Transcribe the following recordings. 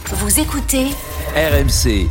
Vous écoutez RMC.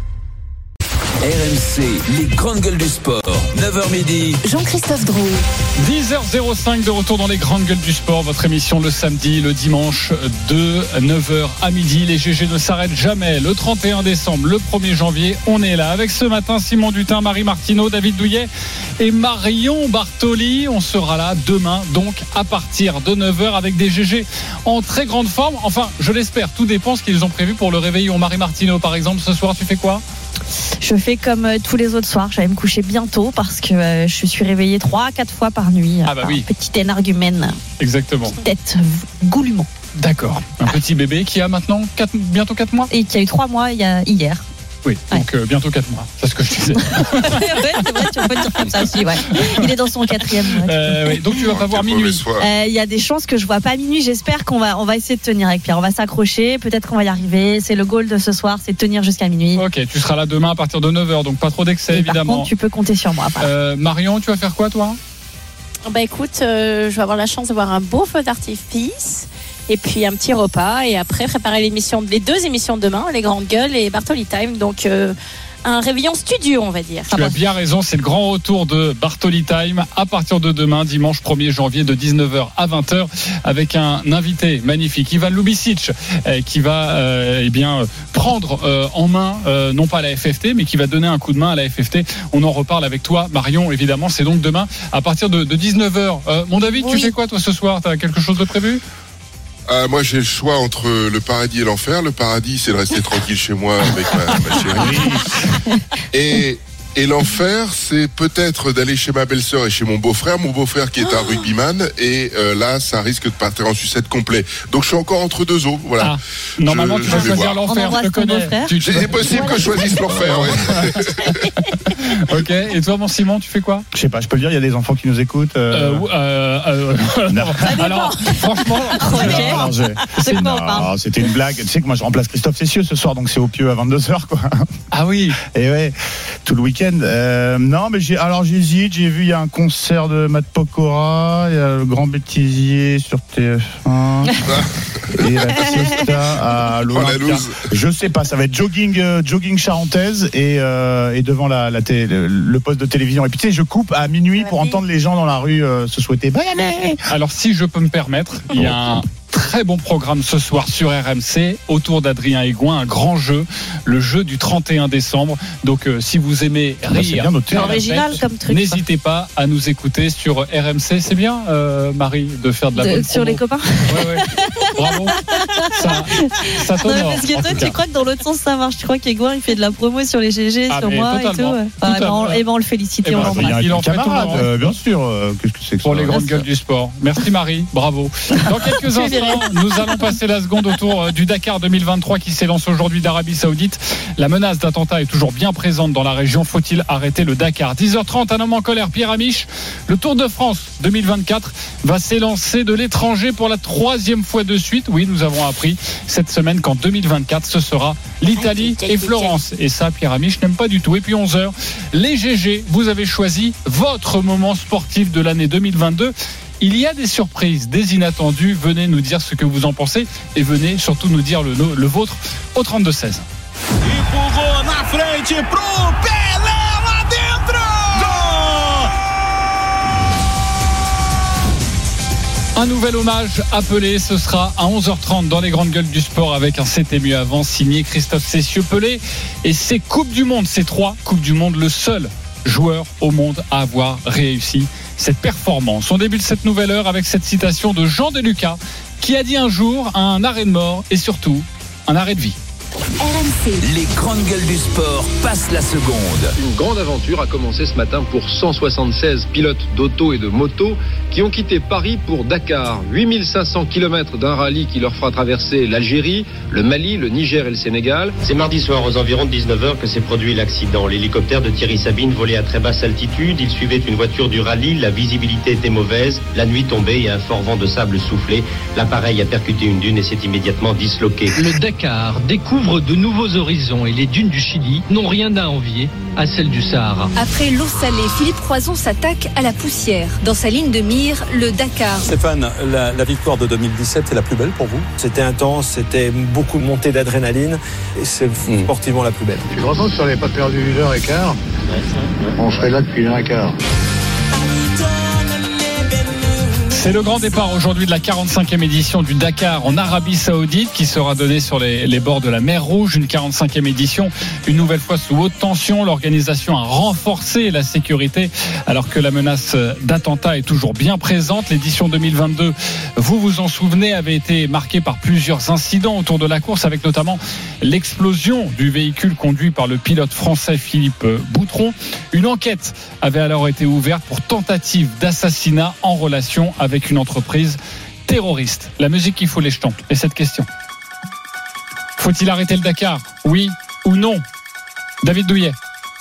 RMC, les grandes gueules du sport. 9h midi. Jean-Christophe Drouet. 10h05 de retour dans les grandes gueules du sport. Votre émission le samedi, le dimanche de 9h à midi. Les GG ne s'arrêtent jamais. Le 31 décembre, le 1er janvier, on est là. Avec ce matin, Simon Dutin, Marie Martineau, David Douillet et Marion Bartoli. On sera là demain, donc à partir de 9h avec des GG en très grande forme. Enfin, je l'espère. Tout dépend ce qu'ils ont prévu pour le réveillon. Marie Martineau, par exemple, ce soir, tu fais quoi ? Je fais comme tous les autres soirs. J'allais me coucher bientôt parce que je suis réveillée 3-4 fois par nuit. Ah bah oui. Petit énergumène. Exactement. Tête goulûment. D'accord. Un petit bébé qui a maintenant bientôt 4 mois. Et qui a eu 3 mois hier. Oui, donc bientôt 4 mois. C'est ce que je disais. Ouais, c'est vrai, tu peux dire comme ça aussi. Ouais. Il est dans son 4e. Oui. Donc tu vas pas voir minuit. Il y a des chances que je vois pas minuit. J'espère qu'on va essayer de tenir avec Pierre. On va s'accrocher. Peut-être qu'on va y arriver. C'est le goal de ce soir, c'est de tenir jusqu'à minuit. Ok, tu seras là demain à partir de 9h, donc pas trop d'excès, évidemment. Par contre, tu peux compter sur moi. Marion, tu vas faire quoi, toi ? Écoute, je vais avoir la chance d'avoir un beau feu d'artifice. Et puis un petit repas, et après préparer les 2 émissions de demain, les grandes gueules et Bartoli Time. Donc un réveillon studio, on va dire. Tu as bien raison, c'est le grand retour de Bartoli Time à partir de demain, dimanche 1er janvier de 19h à 20h, avec un invité magnifique, Ivan Lubicic, qui va prendre en main non pas la FFT, mais qui va donner un coup de main à la FFT. On en reparle avec toi, Marion, évidemment. C'est donc demain à partir de 19h. Mon David, oui. Tu fais quoi toi ce soir ? T'as quelque chose de prévu ? Moi j'ai le choix entre le paradis et l'enfer. Le paradis, c'est de rester tranquille chez moi avec ma chérie. Et l'enfer, c'est peut-être d'aller chez ma belle-sœur et chez mon beau-frère qui est un rugbyman, et là ça risque de partir en sucette complet. Donc je suis encore entre deux eaux, voilà. Normalement tu vas choisir l'enfer, je te connais. C'est possible que je choisisse l'enfer, ouais. Ok, et toi mon Simon, tu fais quoi ? Je sais pas, je peux le dire, il y a des enfants qui nous écoutent. Non. Alors, franchement, c'était une blague. Tu sais que moi je remplace Christophe Cessieux ce soir, donc c'est au pieu à 22h, quoi. Ah oui. Et ouais, tout le week-end. Non, mais j'hésite. J'ai vu, il y a un concert de Matt Pokora, il y a le Grand Bêtisier sur TF1 et la Fiesta à l'Olympia. Je sais pas, ça va être jogging charentaise et devant le poste de télévision. Et puis tu sais, je coupe à minuit pour entendre les gens dans la rue se souhaiter bonne année. Alors si je peux me permettre, il y a un très bon programme ce soir sur RMC autour d'Adrien Egoin, un grand jeu, le jeu du 31 décembre. Donc si vous aimez rire, original comme truc, n'hésitez pas à nous écouter sur RMC. C'est bien, Marie, de faire de la bonne sur promo. les copains. Ouais. Bravo. Ça t'honore. Non, parce que toi, tu crois que dans l'autre sens ça marche. Tu crois qu'Egoin il fait de la promo sur les GG, sur moi totalement, et tout. On le félicite, on l'embrasse. Il en fait camarade, bien sûr. Qu'est-ce que c'est que pour ça, les grandes gueules du sport. Merci Marie, bravo. Dans quelques instants, nous allons passer la seconde autour du Dakar 2023 qui s'élance aujourd'hui d'Arabie Saoudite. La menace d'attentat est toujours bien présente dans la région. Faut-il arrêter le Dakar ? 10h30, un homme en colère, Pierre Amiche. Le Tour de France 2024 va s'élancer de l'étranger pour la 3e fois de suite. Oui, nous avons appris cette semaine qu'en 2024, ce sera l'Italie et Florence. Et ça, Pierre Amiche n'aime pas du tout. Et puis 11h, les GG, vous avez choisi votre moment sportif de l'année 2022. Il y a des surprises, des inattendus. Venez nous dire ce que vous en pensez et venez surtout nous dire le vôtre au 32-16. Empurrou na frente pro Pelé lá dentro! Un nouvel hommage appelé, ce sera à 11h30 dans les grandes gueules du sport avec un C'était mieux avant signé Christophe Cessieux-Pelé. Et c'est Coupe du Monde, c'est 3 Coupes du Monde, le seul joueur au monde à avoir réussi cette performance. On débute cette nouvelle heure avec cette citation de Jean Deluca qui a dit un jour un arrêt de mort et surtout un arrêt de vie. RMC. Les grandes gueules du sport passent la seconde. Une grande aventure a commencé ce matin pour 176 pilotes d'auto et de moto qui ont quitté Paris pour Dakar. 8500 km d'un rallye qui leur fera traverser l'Algérie, le Mali, le Niger et le Sénégal. C'est mardi soir aux environs de 19h que s'est produit l'accident. L'hélicoptère de Thierry Sabine volait à très basse altitude. Il suivait une voiture du rallye. La visibilité était mauvaise. La nuit tombait et un fort vent de sable soufflait. L'appareil a percuté une dune et s'est immédiatement disloqué. Le Dakar découvre de nouveaux horizons et les dunes du Chili n'ont rien à envier à celles du Sahara. Après l'eau salée, Philippe Croison s'attaque à la poussière. Dans sa ligne de mire, le Dakar. Stéphane, la victoire de 2017 est la plus belle pour vous? C'était intense, c'était beaucoup de montée d'adrénaline et c'est sportivement la plus belle. Je suis content que si on n'avait pas perdu 1h15, on serait là depuis 1h15. C'est le grand départ aujourd'hui de la 45e édition du Dakar en Arabie Saoudite qui sera donnée sur les bords de la mer Rouge. Une 45e édition, une nouvelle fois sous haute tension. L'organisation a renforcé la sécurité alors que la menace d'attentat est toujours bien présente. L'édition 2022, vous vous en souvenez, avait été marquée par plusieurs incidents autour de la course avec notamment l'explosion du véhicule conduit par le pilote français Philippe Boutron. Une enquête avait alors été ouverte pour tentative d'assassinat en relation avec une entreprise terroriste. La musique qui fout les jetons. Et cette question: faut-il arrêter le Dakar? Oui ou non? David Douillet.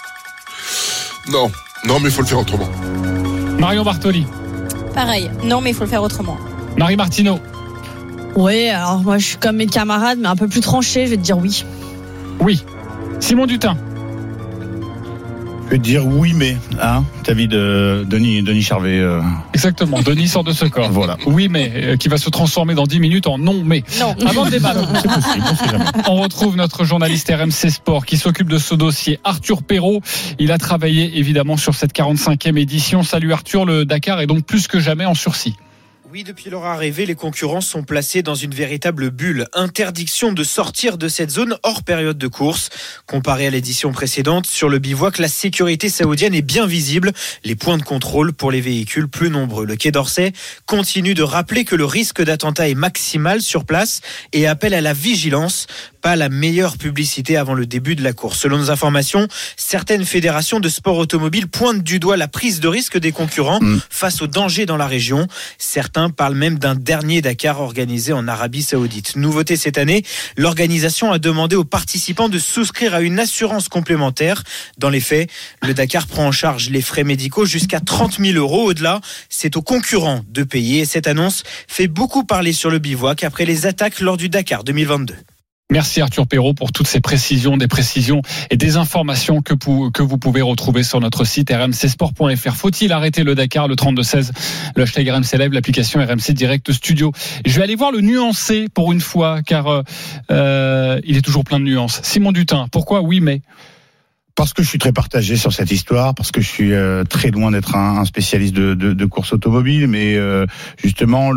Non, mais il faut le faire autrement. Marion Bartoli. Pareil, non, mais il faut le faire autrement. Marie Martineau. Oui, alors moi je suis comme mes camarades, mais un peu plus tranché, je vais te dire oui. Oui. Simon Dutin. Je vais te dire oui, mais t'as de Denis Charvet. Exactement, Denis sort de ce corps. Voilà. Oui, mais qui va se transformer dans 10 minutes en non, mais. Non. Avant de débattre, on retrouve notre journaliste RMC Sport qui s'occupe de ce dossier, Arthur Perrault. Il a travaillé évidemment sur cette 45e édition. Salut Arthur, le Dakar est donc plus que jamais en sursis. Oui, depuis leur arrivée, les concurrents sont placés dans une véritable bulle. Interdiction de sortir de cette zone hors période de course. Comparé à l'édition précédente, sur le bivouac, la sécurité saoudienne est bien visible. Les points de contrôle pour les véhicules plus nombreux. Le Quai d'Orsay continue de rappeler que le risque d'attentat est maximal sur place et appelle à la vigilance. Pas la meilleure publicité avant le début de la course. Selon nos informations, certaines fédérations de sport automobile pointent du doigt la prise de risque des concurrents face aux dangers dans la région. Certains parlent même d'un dernier Dakar organisé en Arabie Saoudite. Nouveauté cette année, l'organisation a demandé aux participants de souscrire à une assurance complémentaire. Dans les faits, le Dakar prend en charge les frais médicaux jusqu'à 30 000 €. Au-delà, c'est aux concurrents de payer. Et cette annonce fait beaucoup parler sur le bivouac après les attaques lors du Dakar 2022. Merci Arthur Perrault pour toutes ces précisions, des précisions et des informations que vous pouvez retrouver sur notre site rmcsport.fr. Faut-il arrêter le Dakar? Le 32-16, le hashtag RMC Live, l'application RMC Direct Studio. Je vais aller voir le nuancé pour une fois, car il est toujours plein de nuances. Simon Dutin, pourquoi oui mais? Parce que je suis très partagé sur cette histoire, parce que je suis très loin d'être un spécialiste de course automobile, mais justement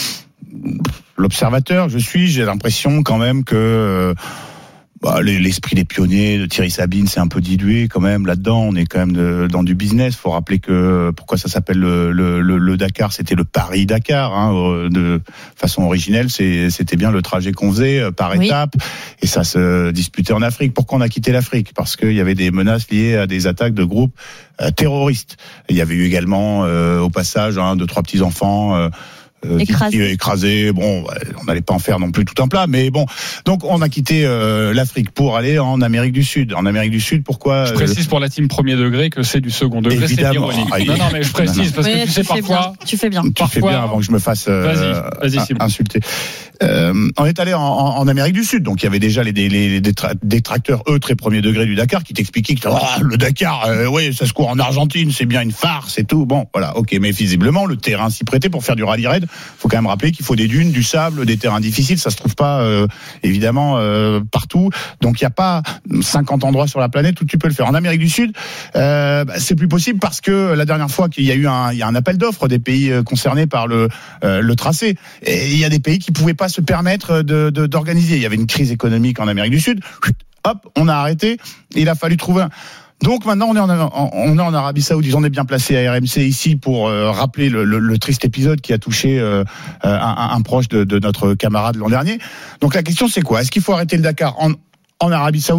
l'observateur que j'ai l'impression quand même que l'esprit des pionniers de Thierry Sabine c'est un peu dilué quand même là-dedans. On est quand même dans du business. Faut rappeler que pourquoi ça s'appelle le Dakar, c'était le Paris-Dakar de façon originelle. C'était bien le trajet qu'on faisait par étape, et ça se disputait en Afrique. Pourquoi on a quitté l'Afrique? Parce qu'il y avait des menaces liées à des attaques de groupes terroristes. Il y avait eu également au passage 2-3 petits enfants écrasé. Bon, on n'allait pas en faire non plus tout un plat, mais bon. Donc, on a quitté l'Afrique pour aller en Amérique du Sud. En Amérique du Sud, pourquoi? Je précise pour la team premier degré que c'est du second degré. Évidemment. C'est ironique. Non, mais je précise parce que tu sais parfois. Tu fais bien. Tu fais bien avant que je me fasse vas-y, insulter. On est allé en Amérique du Sud, donc il y avait déjà les détracteurs, eux, très premier degré du Dakar, qui t'expliquaient que le Dakar, ça se court en Argentine, c'est bien une farce et tout. Bon, voilà, ok, mais visiblement le terrain s'y prêtait pour faire du rallye raid. Faut quand même rappeler qu'il faut des dunes, du sable, des terrains difficiles. Ça se trouve pas évidemment partout. Donc il y a pas 50 endroits sur la planète où tu peux le faire. En Amérique du Sud, c'est plus possible parce que la dernière fois qu'il y a eu un appel d'offres des pays concernés par le tracé, et il y a des pays qui pouvaient pas se permettre d'organiser. Il y avait une crise économique en Amérique du Sud. Hop, on a arrêté. Il a fallu trouver Donc maintenant on est en Arabie Saoudite. On est bien placé à RMC ici pour rappeler le triste épisode qui a touché un proche de notre camarade l'an dernier. Donc la question c'est quoi? Est-ce qu'il faut arrêter le Dakar en Arabie Saoudite?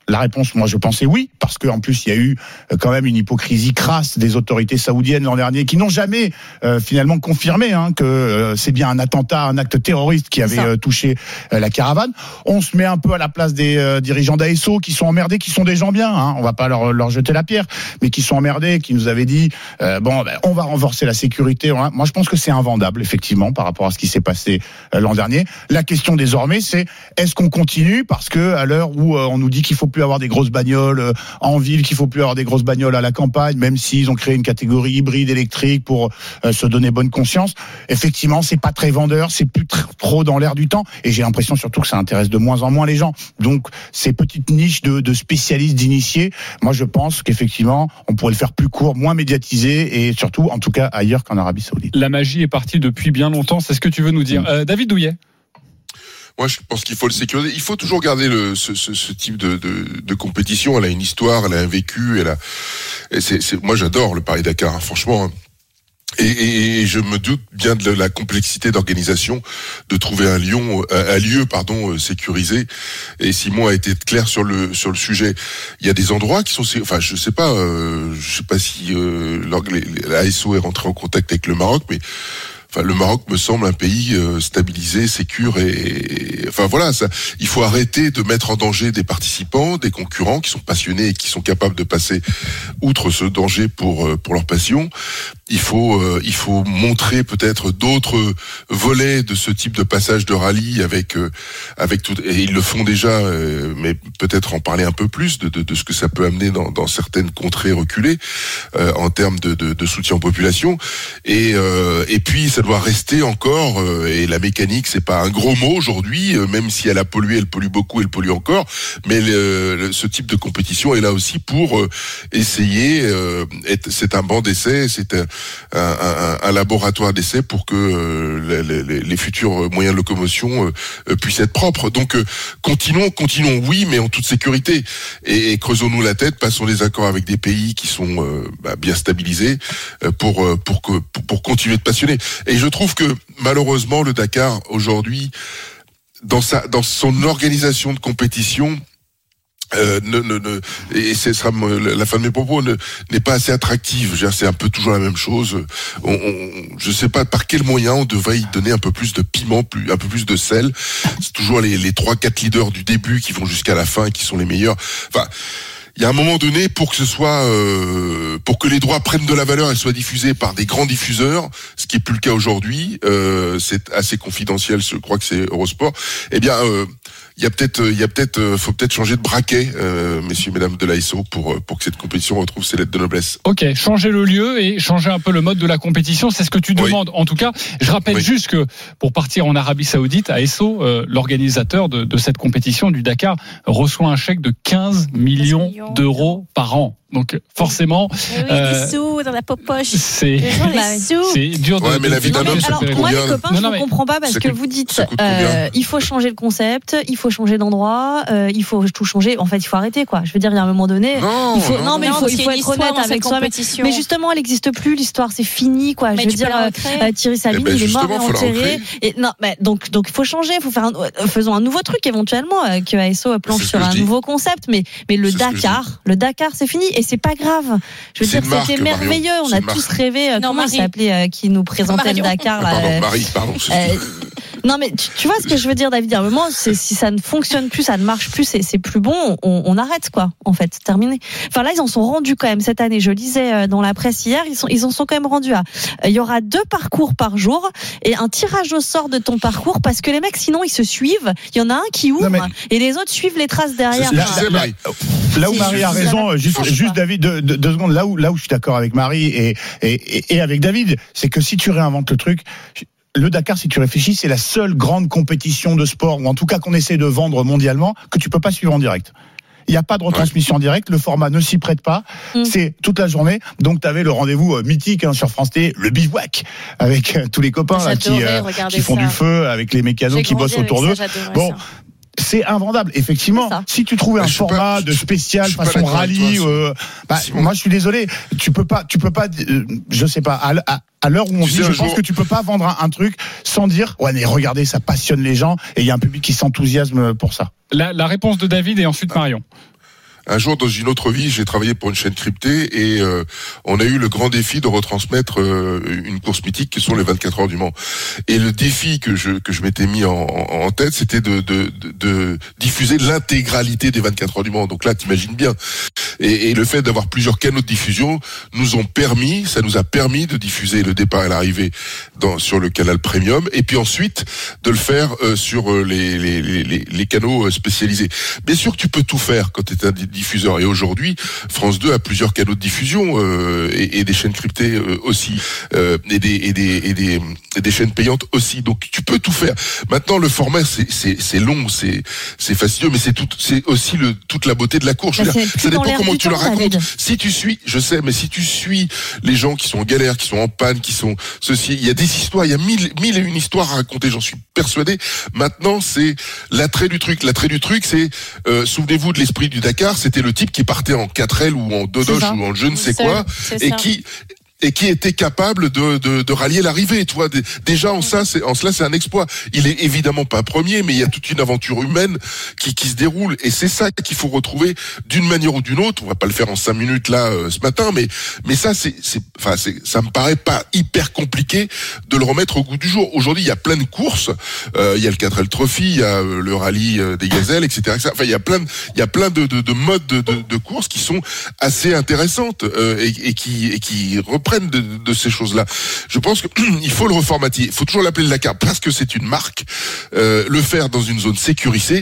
la réponse, moi, je pensais oui, parce qu'en plus, il y a eu quand même une hypocrisie crasse des autorités saoudiennes l'an dernier, qui n'ont jamais finalement confirmé que c'est bien un attentat, un acte terroriste qui avait touché la caravane. On se met un peu à la place des dirigeants d'ASO qui sont emmerdés, qui sont des gens bien, on va pas leur jeter la pierre, mais qui sont emmerdés, qui nous avaient dit on va renforcer la sécurité. Moi, je pense que c'est invendable, effectivement, par rapport à ce qui s'est passé l'an dernier. La question désormais, c'est est-ce qu'on continue, parce que à l'heure où on nous dit qu'il faut plus avoir des grosses bagnoles en ville, qu'il faut plus avoir des grosses bagnoles à la campagne, même s'ils ont créé une catégorie hybride électrique pour se donner bonne conscience. Effectivement, c'est pas très vendeur, c'est plus trop dans l'air du temps, et j'ai l'impression surtout que ça intéresse de moins en moins les gens. Donc, ces petites niches de spécialistes, d'initiés, moi je pense qu'effectivement, on pourrait le faire plus court, moins médiatisé, et surtout, en tout cas, ailleurs qu'en Arabie Saoudite. La magie est partie depuis bien longtemps, c'est ce que tu veux nous dire. David Douillet. Moi, je pense qu'il faut le sécuriser. Il faut toujours garder ce type de compétition. Elle a une histoire, elle a un vécu, moi, j'adore le Paris-Dakar, franchement. Et je me doute bien de la complexité d'organisation, de trouver un lieu sécurisé. Et Simon a été clair sur le sujet. Il y a des endroits qui sont, je sais pas si l'ASO est rentré en contact avec le Maroc, mais le Maroc me semble un pays stabilisé, sécure, et il faut arrêter de mettre en danger des participants, des concurrents qui sont passionnés et qui sont capables de passer outre ce danger pour leur passion. Il faut montrer peut-être d'autres volets de ce type de passage de rallye avec tout, et ils le font déjà, mais peut-être en parler un peu plus de ce que ça peut amener dans certaines contrées reculées en termes de soutien aux populations, et puis ça doit rester encore, et la mécanique c'est pas un gros mot aujourd'hui, même si elle a pollué, elle pollue beaucoup, elle pollue encore, mais ce type de compétition est là aussi pour essayer, c'est un banc d'essai, c'est un laboratoire d'essai pour que les futurs moyens de locomotion puissent être propres. Donc continuons, oui, mais en toute sécurité, et creusons-nous la tête, passons des accords avec des pays qui sont bien stabilisés pour continuer de passionner. Et je trouve que malheureusement le Dakar aujourd'hui, dans son organisation de compétition, et ce sera la fin de mes propos, n'est pas assez attractive. C'est un peu toujours la même chose. Je sais pas par quel moyen on devrait y donner un peu plus de piment, un peu plus de sel. C'est toujours les 3-4 leaders du début qui vont jusqu'à la fin, qui sont les meilleurs. Enfin, il y a un moment donné pour que les droits prennent de la valeur et soient diffusés par des grands diffuseurs, ce qui est plus le cas aujourd'hui. C'est assez confidentiel. Je crois que c'est Eurosport. Eh bien, faut peut-être changer de braquet, messieurs, mesdames de l'ASO, pour que cette compétition retrouve ses lettres de noblesse. Ok, changer le lieu et changer un peu le mode de la compétition, c'est ce que tu demandes. En tout cas, je rappelle juste que pour partir en Arabie Saoudite, ASO, l'organisateur de cette compétition du Dakar, reçoit un chèque de 15 millions d'euros par an. Donc forcément, des sous dans la poche. C'est dur de. Ouais, mais la vie d'un homme, ça coûte moi, combien? les copains, je ne comprends pas parce que vous dites il faut changer le concept, il faut changer d'endroit, il faut tout changer. En fait, il faut arrêter, quoi. Je veux dire, il y a un moment donné, il faut être honnête avec soi-même. Mais justement, elle n'existe plus, l'histoire, c'est fini, quoi. Je veux dire, Thierry Sabine, il est mort et enterré. Donc il faut changer, il faut faire faisons un nouveau truc éventuellement, que ASO planche sur un nouveau concept. Mais le Dakar, c'est fini. Et c'est pas grave. Je veux dire, c'était merveilleux. On a tous rêvé. Comment il s'appelait qui nous présentait le Dakar là, Pardon. Non, mais tu vois ce que je veux dire, David. À un moment, si ça ne fonctionne plus, ça ne marche plus, c'est plus bon. On arrête, quoi. En fait, terminé. Enfin là, ils en sont rendus quand même cette année. Je lisais dans la presse hier, ils en sont quand même rendus à. Il y aura 2 parcours par jour et un tirage au sort de ton parcours parce que les mecs, sinon, ils se suivent. Il y en a un qui ouvre et les autres suivent les traces derrière. Là où Marie a raison, juste David, 2 secondes. Là où je suis d'accord avec Marie et avec David, c'est que si tu réinventes le truc. Le Dakar, si tu réfléchis, c'est la seule grande compétition de sport, ou en tout cas qu'on essaie de vendre mondialement, que tu peux pas suivre en direct. Il n'y a pas de retransmission en direct, le format ne s'y prête pas, c'est toute la journée. Donc tu avais le rendez-vous mythique sur France T, le bivouac, avec tous les copains là, qui font du feu, avec les mécanos qui bossent autour d'eux. Bon. C'est invendable, effectivement. Si tu trouvais un format de spécial façon rallye, moi je suis désolé, tu peux pas, je sais pas, à l'heure où on vit, je pense que tu peux pas vendre un truc sans dire ouais mais regardez, ça passionne les gens et il y a un public qui s'enthousiasme pour ça. La réponse de David et ensuite Marion. un jour dans une autre vie, j'ai travaillé pour une chaîne cryptée et on a eu le grand défi de retransmettre une course mythique qui sont les 24 heures du Mans. Et le défi que je m'étais mis en tête, c'était de diffuser l'intégralité des 24 heures du Mans. Donc là, t'imagines bien. Et le fait d'avoir plusieurs canaux de diffusion ça nous a permis de diffuser le départ et l'arrivée sur le canal Premium, et puis ensuite de le faire sur les canaux spécialisés. Bien sûr que tu peux tout faire quand tu es un diffuseur, et aujourd'hui France 2 a plusieurs canaux de diffusion et des chaînes cryptées aussi, et des chaînes payantes aussi. Donc tu peux tout faire. Maintenant le format c'est long, c'est fastidieux, mais c'est aussi toute la beauté de la course. Ça dépend comment tu le racontes. Si tu suis, je sais, mais si tu suis les gens qui sont en galère, qui sont en panne, qui sont ceci, il y a des histoires, il y a mille et une histoires à raconter, j'en suis persuadé. Maintenant, c'est l'attrait du truc. L'attrait du truc, c'est, souvenez-vous de l'esprit du Dakar, c'était le type qui partait en 4L ou en Dodoche ou en je ne sais quoi, et qui était capable de rallier l'arrivée, tu vois. Déjà en cela c'est un exploit. Il est évidemment pas premier, mais il y a toute une aventure humaine qui se déroule, et c'est ça qu'il faut retrouver d'une manière ou d'une autre. On va pas le faire en 5 minutes là ce matin, mais ça ça me paraît pas hyper compliqué de le remettre au goût du jour. Aujourd'hui, il y a plein de courses, il y a le 4L Trophy, il y a le rallye des gazelles, etc. Enfin, il y a plein de modes de courses qui sont assez intéressantes et qui reprennent de ces choses-là. Je pense que il faut le reformater. Il faut toujours l'appeler le Dakar parce que c'est une marque. Le faire dans une zone sécurisée,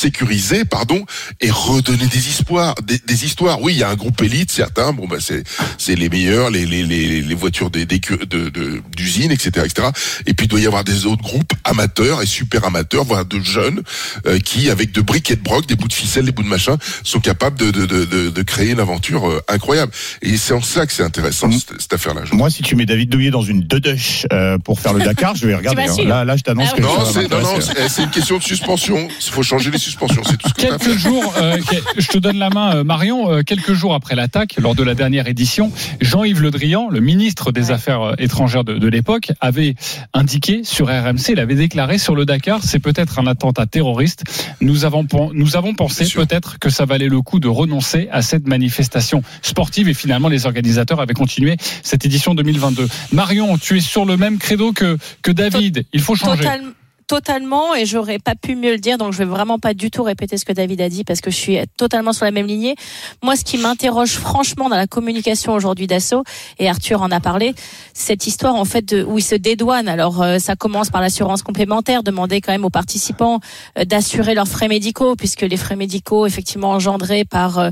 et redonner des histoires. Oui, il y a un groupe élite, certains. Bon, c'est les meilleurs, les voitures d'usine, etc., etc. Et puis il doit y avoir des autres groupes amateurs et super amateurs, voire de jeunes, qui avec de briques et de broc, des bouts de ficelle, des bouts de machin, sont capables de créer une aventure incroyable. Et c'est en ça que c'est intéressant cette affaire-là. Moi, si tu mets David Douillet dans une Dodoche pour faire le Dakar, je vais regarder. Là, je t'annonce que c'est une question de suspension. Il faut changer les suspensions. C'est tout ce que quelques jours. Je te donne la main, Marion. Quelques jours après l'attaque, lors de la dernière édition, Jean-Yves Le Drian, le ministre des Affaires étrangères de l'époque, avait indiqué sur RMC, il avait déclaré sur le Dakar, c'est peut-être un attentat terroriste. Nous avons pensé peut-être que ça valait le coup de renoncer à cette manifestation sportive, et finalement les organisateurs avaient continué cette édition 2022. Marion, tu es sur le même credo que David. Il faut changer. Totalement, et j'aurais pas pu mieux le dire, donc je vais vraiment pas du tout répéter ce que David a dit parce que je suis totalement sur la même lignée. Moi, ce qui m'interroge franchement dans la communication aujourd'hui d'Asso, et Arthur en a parlé, cette histoire en fait où ils se dédouanent. Alors ça commence par l'assurance complémentaire, demander quand même aux participants d'assurer leurs frais médicaux, puisque les frais médicaux effectivement engendrés par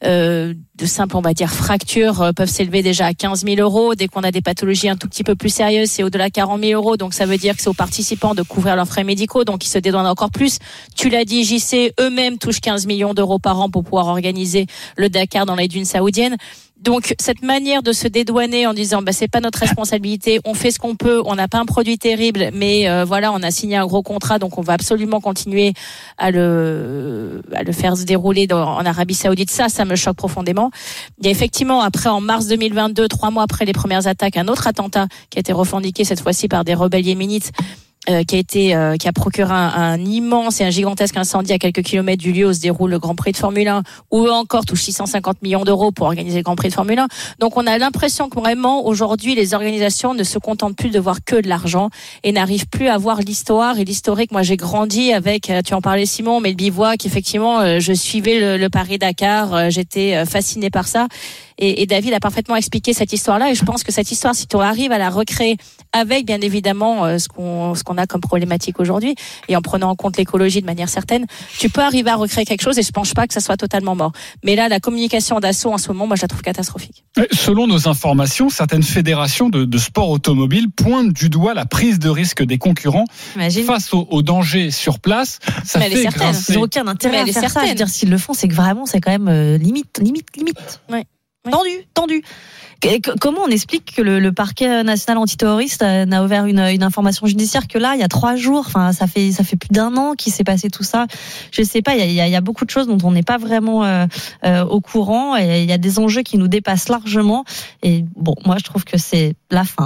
de simples, on va dire, fractures peuvent s'élever déjà à 15 000 euros. Dès qu'on a des pathologies un tout petit peu plus sérieuses, c'est au-delà de 40 000 euros. Donc ça veut dire que c'est aux participants de couvrir leurs frais médicaux, donc ils se dédouanent encore plus. Tu l'as dit, JC, eux-mêmes touchent 15 millions d'euros par an pour pouvoir organiser le Dakar dans les dunes saoudiennes. Donc cette manière de se dédouaner en disant c'est pas notre responsabilité, on fait ce qu'on peut, on n'a pas un produit terrible, mais voilà, on a signé un gros contrat, donc on va absolument continuer à le faire se dérouler en Arabie Saoudite. Ça me choque profondément. Il y a effectivement après, en mars 2022, 3 mois après les premières attaques, un autre attentat qui a été revendiqué cette fois-ci par des rebelles yéménites, qui a procuré un immense et un gigantesque incendie à quelques kilomètres du lieu où se déroule le Grand Prix de Formule 1, où eux encore touchent 650 millions d'euros pour organiser le Grand Prix de Formule 1. Donc on a l'impression que vraiment aujourd'hui les organisations ne se contentent plus de voir que de l'argent et n'arrivent plus à voir l'histoire et l'historique. Moi j'ai grandi avec, tu en parlais Simon, mais le bivouac, effectivement je suivais le Paris-Dakar, j'étais fasciné par ça. Et David a parfaitement expliqué cette histoire-là, et je pense que cette histoire, si tu arrives à la recréer avec bien évidemment ce qu'on a comme problématique aujourd'hui, et en prenant en compte l'écologie de manière certaine, tu peux arriver à recréer quelque chose, et je pense pas que ça soit totalement mort. Mais là, la communication d'Asso en ce moment, moi je la trouve catastrophique. Selon nos informations, certaines fédérations de sport automobile pointent du doigt la prise de risque des concurrents. Imagine. Face au danger sur place. Ça mais fait grincer. Ils n'ont aucun intérêt à faire ça. Je veux dire, s'ils le font, c'est que vraiment, c'est quand même limite. Ouais. Tendu. Comment on explique que le parquet national antiterroriste n'a ouvert une information judiciaire que là, il y a 3 jours, enfin, ça fait plus d'1 an qu'il s'est passé tout ça. Je sais pas, il y a beaucoup de choses dont on n'est pas vraiment au courant, et il y a des enjeux qui nous dépassent largement. Et bon, moi, je trouve que c'est la fin.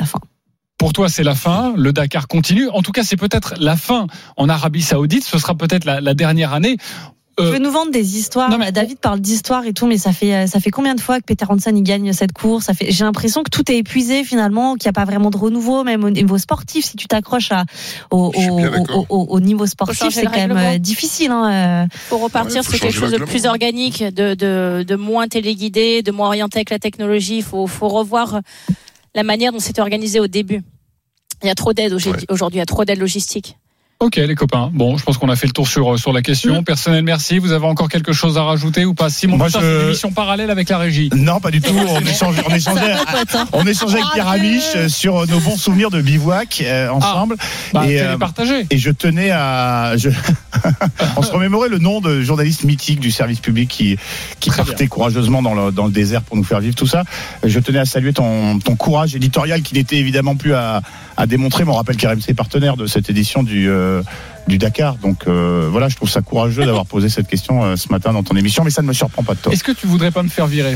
Pour toi, c'est la fin. Le Dakar continue. En tout cas, c'est peut-être la fin en Arabie Saoudite. Ce sera peut-être la dernière année. Tu veux nous vendre des histoires. David parle d'histoire et tout, mais ça fait combien de fois que Peter Hansen il gagne cette course? J'ai l'impression que tout est épuisé finalement, qu'il n'y a pas vraiment de renouveau, même au niveau sportif. Si tu t'accroches au niveau sportif, c'est quand même difficile. Faut repartir sur quelque chose de plus organique, de moins téléguidé, de moins orienté avec la technologie. Il faut revoir la manière dont c'était organisé au début. Il y a trop d'aide aujourd'hui, il y a trop d'aide logistique. Ok les copains, bon je pense qu'on a fait le tour sur la question. Personnel, merci, vous avez encore quelque chose à rajouter ou pas? Simon, c'est une émission parallèle avec la régie. Non pas du tout, on échangeait avec Pierre Amiche sur nos bons souvenirs de bivouac ensemble. Et je tenais à... on se remémorait le nom de journaliste mythique du service public qui partait courageusement dans le désert pour nous faire vivre tout ça. Je tenais à saluer ton courage éditorial qui n'était évidemment plus à démontrer, mais on rappelle qu'RMC est partenaire de cette édition du Dakar. Donc voilà, je trouve ça courageux d'avoir posé cette question ce matin dans ton émission, mais ça ne me surprend pas de toi. Est-ce que tu voudrais pas me faire virer?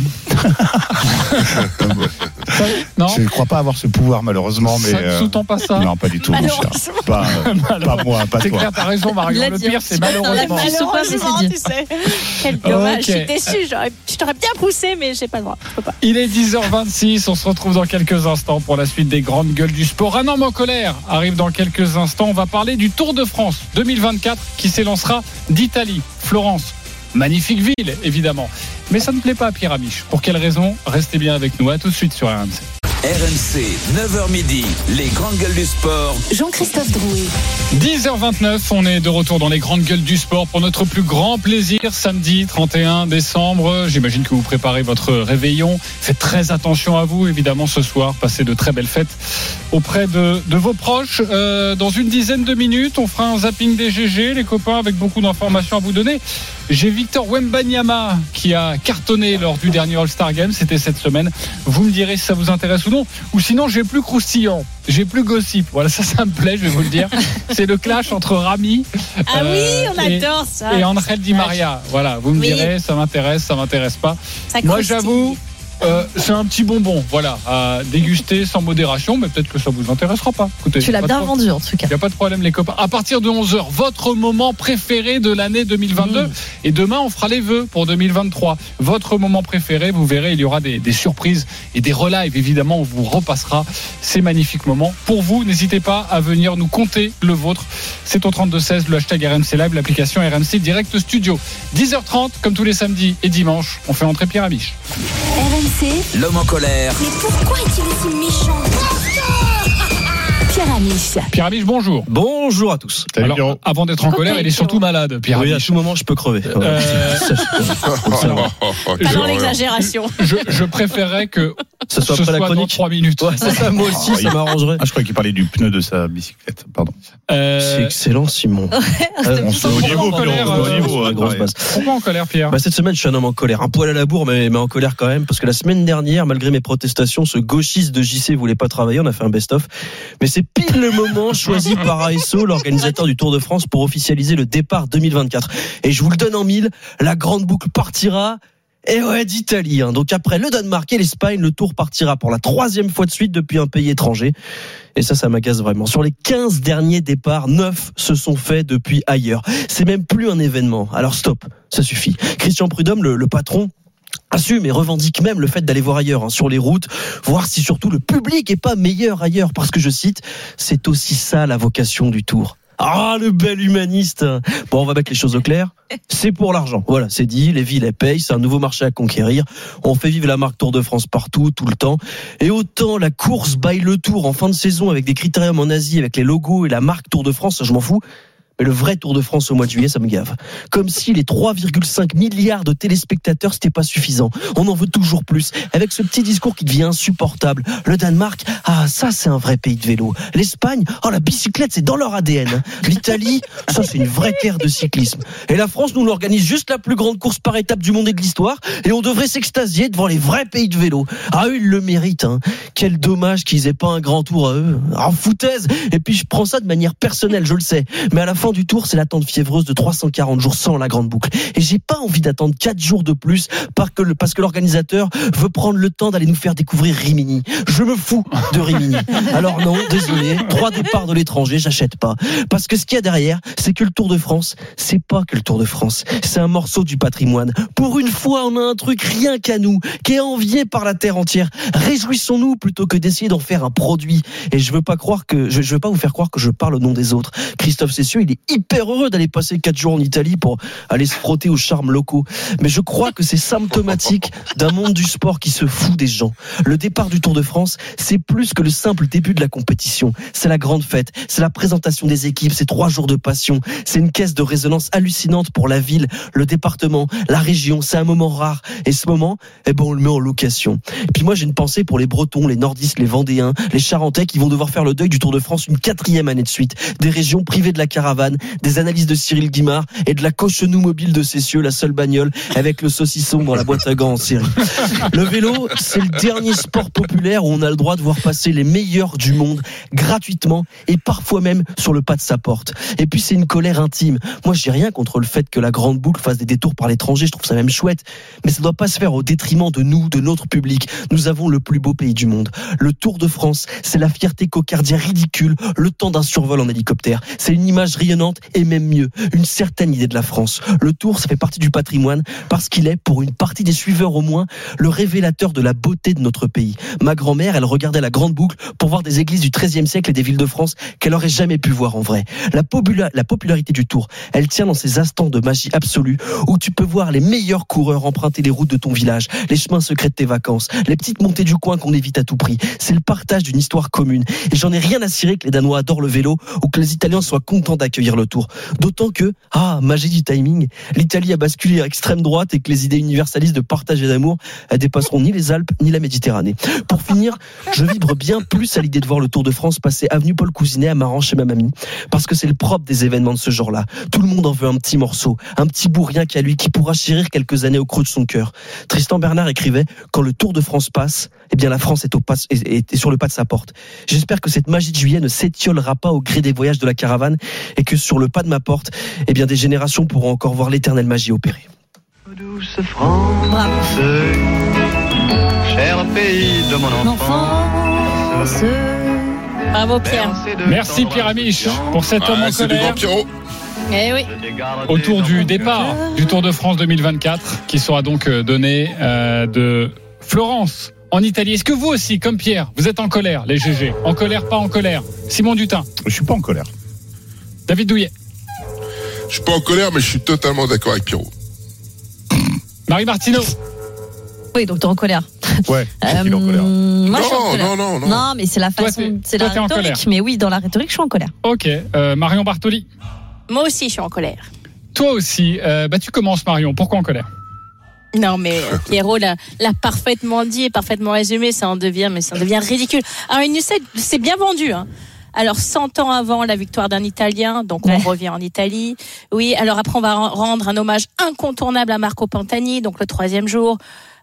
Non, je ne crois pas avoir ce pouvoir malheureusement, mais ça ne sous-tend pas ça. Non, pas du tout. Pas moi, pas c'est toi. Claire, t'as raison, Marion. Le pire, c'est malheureusement. Tu sais. Quel dommage. Je suis déçue. Je t'aurais bien poussé, mais j'ai pas le droit. Je peux pas. Il est 10h26. On se retrouve dans quelques instants pour la suite des grandes gueules du sport. Un homme en colère arrive dans quelques instants. On va parler du Tour de France 2024 qui s'élancera d'Italie, Florence. Magnifique ville, évidemment. Mais ça ne plaît pas à Pierre Amiche. Pour quelle raison? Restez bien avec nous. À tout de suite sur RMC. RMC, 9h midi, les grandes gueules du sport. Jean-Christophe Drouet. 10h29, on est de retour dans les grandes gueules du sport pour notre plus grand plaisir, samedi 31 décembre. J'imagine que vous préparez votre réveillon. Faites très attention à vous, évidemment, ce soir. Passez de très belles fêtes auprès de vos proches. Dans une dizaine de minutes, on fera un zapping des GG, les copains, avec beaucoup d'informations à vous donner. J'ai Victor Wembanyama qui a cartonné lors du dernier All-Star Game. C'était cette semaine. Vous me direz si ça vous intéresse ou non. Ou sinon, j'ai plus croustillant. J'ai plus gossip. Voilà, ça me plaît, je vais vous le dire. C'est le clash entre Rami. On adore ça. Et Angel Di Maria. Voilà, vous me direz, ça m'intéresse pas. Moi, j'avoue. C'est un petit bonbon, voilà, à déguster sans modération, mais peut-être que ça vous intéressera pas. Écoutez, tu l'as bien vendu en tout cas. Il n'y a pas de problème les copains. À partir de 11h, votre moment préféré de l'année 2022. Et demain, on fera les vœux pour 2023. Votre moment préféré, vous verrez, il y aura des surprises et des relives. Évidemment, on vous repassera ces magnifiques moments. Pour vous, n'hésitez pas à venir nous conter le vôtre. C'est au 32-16, le hashtag RMC Live, l'application RMC Direct Studio. 10h30, comme tous les samedis et dimanches, on fait entrer Pierre Amiche. RMC, l'homme en colère. Mais pourquoi est-il aussi méchant? Pierre Amiche. Pierre Amiche, bonjour. Bonjour à tous. Alors, avant d'être en colère, il est surtout malade, Pierre Amiche. Oui, à tout moment, je peux crever. Pas dans l'exagération. Je préférerais que ce soit après la chronique. Dans 3 minutes. Ouais, c'est ça, moi aussi, ça m'arrangerait. Je croyais qu'il parlait du pneu de sa bicyclette. Pardon. C'est excellent, Simon. On se met au niveau. Pourquoi en colère, Pierre? Cette semaine, je suis un homme en colère. Un poil à la bourre, mais en colère quand même. Parce que la semaine dernière, malgré mes protestations, ce gauchiste de JC voulait pas travailler. On a fait un best-of. Mais c'est pile le moment choisi par ASO, l'organisateur du Tour de France, pour officialiser le départ 2024. Et je vous le donne en mille, la grande boucle partira. Et ouais, d'Italie. Donc après le Danemark et l'Espagne, le Tour partira pour la 3e fois de suite depuis un pays étranger. Et ça m'agace vraiment. Sur les 15 derniers départs, 9 se sont faits depuis ailleurs. C'est même plus un événement. Alors stop, ça suffit. Christian Prudhomme, le patron, assume et revendique même le fait d'aller voir ailleurs, sur les routes, voir si surtout le public est pas meilleur ailleurs. Parce que je cite, c'est aussi ça la vocation du Tour. Ah, le bel humaniste. Bon, on va mettre les choses au clair. C'est pour l'argent. Voilà, c'est dit. Les villes, elles payent. C'est un nouveau marché à conquérir. On fait vivre la marque Tour de France partout, tout le temps. Et autant la course by le Tour en fin de saison avec des critériums en Asie, avec les logos et la marque Tour de France, ça, je m'en fous. Mais le vrai Tour de France au mois de juillet, ça me gave. Comme si les 3,5 milliards de téléspectateurs, c'était pas suffisant. On en veut toujours plus. Avec ce petit discours qui devient insupportable. Le Danemark, ça c'est un vrai pays de vélo. L'Espagne, la bicyclette c'est dans leur ADN. L'Italie, ça c'est une vraie terre de cyclisme. Et la France, nous l'organise juste la plus grande course par étape du monde et de l'histoire. Et on devrait s'extasier devant les vrais pays de vélo. Eux, ils le méritent. Quel dommage qu'ils aient pas un grand tour à eux. Foutaise. Et puis je prends ça de manière personnelle, je le sais. Mais à la fin fin du Tour, c'est l'attente fiévreuse de 340 jours sans la grande boucle. Et j'ai pas envie d'attendre 4 jours de plus parce que l'organisateur veut prendre le temps d'aller nous faire découvrir Rimini. Je me fous de Rimini. Alors non, désolé, 3 départs de l'étranger, j'achète pas. Parce que ce qu'il y a derrière, c'est que le Tour de France, c'est pas que le Tour de France. C'est un morceau du patrimoine. Pour une fois, on a un truc rien qu'à nous, qui est envié par la terre entière. Réjouissons-nous plutôt que d'essayer d'en faire un produit. Et je veux pas vous faire croire que je parle au nom des autres. Christophe Cessieux, il est hyper heureux d'aller passer 4 jours en Italie pour aller se frotter aux charmes locaux. Mais je crois que c'est symptomatique d'un monde du sport qui se fout des gens. Le départ du Tour de France, c'est plus que le simple début de la compétition. C'est la grande fête, c'est la présentation des équipes, c'est 3 jours de passion, c'est une caisse de résonance hallucinante pour la ville, le département, la région. C'est un moment rare. Et ce moment, on le met en location. Et puis moi, j'ai une pensée pour les Bretons, les Nordistes, les Vendéens, les Charentais qui vont devoir faire le deuil du Tour de France une 4e année de suite. Des régions privées de la caravane, des analyses de Cyril Guimard et de la Cochenou mobile de Cessieux, la seule bagnole avec le saucisson dans la boîte à gants en série. Le vélo, c'est le dernier sport populaire où on a le droit de voir passer les meilleurs du monde gratuitement et parfois même sur le pas de sa porte. Et puis c'est une colère intime. Moi, j'ai rien contre le fait que la grande boucle fasse des détours par l'étranger, je trouve ça même chouette. Mais ça doit pas se faire au détriment de nous, de notre public. Nous avons le plus beau pays du monde. Le Tour de France, c'est la fierté cocardière ridicule, le temps d'un survol en hélicoptère. C'est une image rayonnante et même mieux, une certaine idée de la France. Le Tour, ça fait partie du patrimoine parce qu'il est, pour une partie des suiveurs au moins, le révélateur de la beauté de notre pays. Ma grand-mère, elle regardait la grande boucle pour voir des églises du XIIIe siècle et des villes de France qu'elle aurait jamais pu voir en vrai. La popularité du Tour, elle tient dans ces instants de magie absolue où tu peux voir les meilleurs coureurs emprunter les routes de ton village, les chemins secrets de tes vacances, les petites montées du coin qu'on évite à tout prix. C'est le partage d'une histoire commune. Et j'en ai rien à cirer que les Danois adorent le vélo ou que les Italiens soient contents d'accueillir le Tour. D'autant que, magie du timing, l'Italie a basculé à extrême droite et que les idées universalistes de partage et d'amour, elles dépasseront ni les Alpes ni la Méditerranée. Pour finir, je vibre bien plus à l'idée de voir le Tour de France passer avenue Paul Cousinet à Maran chez ma mamie, parce que c'est le propre des événements de ce genre-là. Tout le monde en veut un petit morceau, un petit bout rien qu'à lui qui pourra chérir quelques années au creux de son cœur. Tristan Bernard écrivait « Quand le Tour de France passe, la France est sur le pas de sa porte. J'espère que cette magie de juillet ne s'étiolera pas au gré des voyages de la caravane et que sur le pas de ma porte, des générations pourront encore voir l'éternelle magie opérer. » Douce France, cher pays de mon enfance. Bravo Pierre. Merci Pierre Amiche pour cet homme en colère. Eh oui. Autour du départ du Tour de France 2024 qui sera donc donné de Florence en Italie. Est-ce que vous aussi, comme Pierre, vous êtes en colère, les GG? En colère, pas en colère? Simon Dutin? Je suis pas en colère. David Douillet? Je suis pas en colère, mais je suis totalement d'accord avec Pierrot. Marie Martineau? Oui, donc t'es en colère. Ouais, je suis en colère. Moi, je suis en colère. Non. Non, mais c'est la façon, c'est la rhétorique. Mais oui, dans la rhétorique, je suis en colère. Ok. Marion Bartoli? Moi aussi, je suis en colère. Toi aussi. Tu commences, Marion. Pourquoi en colère? Non, mais Pierrot l'a parfaitement dit et parfaitement résumé. Ça en devient ridicule. Alors, une U7, c'est bien vendu, hein. Alors, 100 ans avant la victoire d'un Italien, donc on revient en Italie. Oui, alors après, on va rendre un hommage incontournable à Marco Pantani, donc le 3e jour.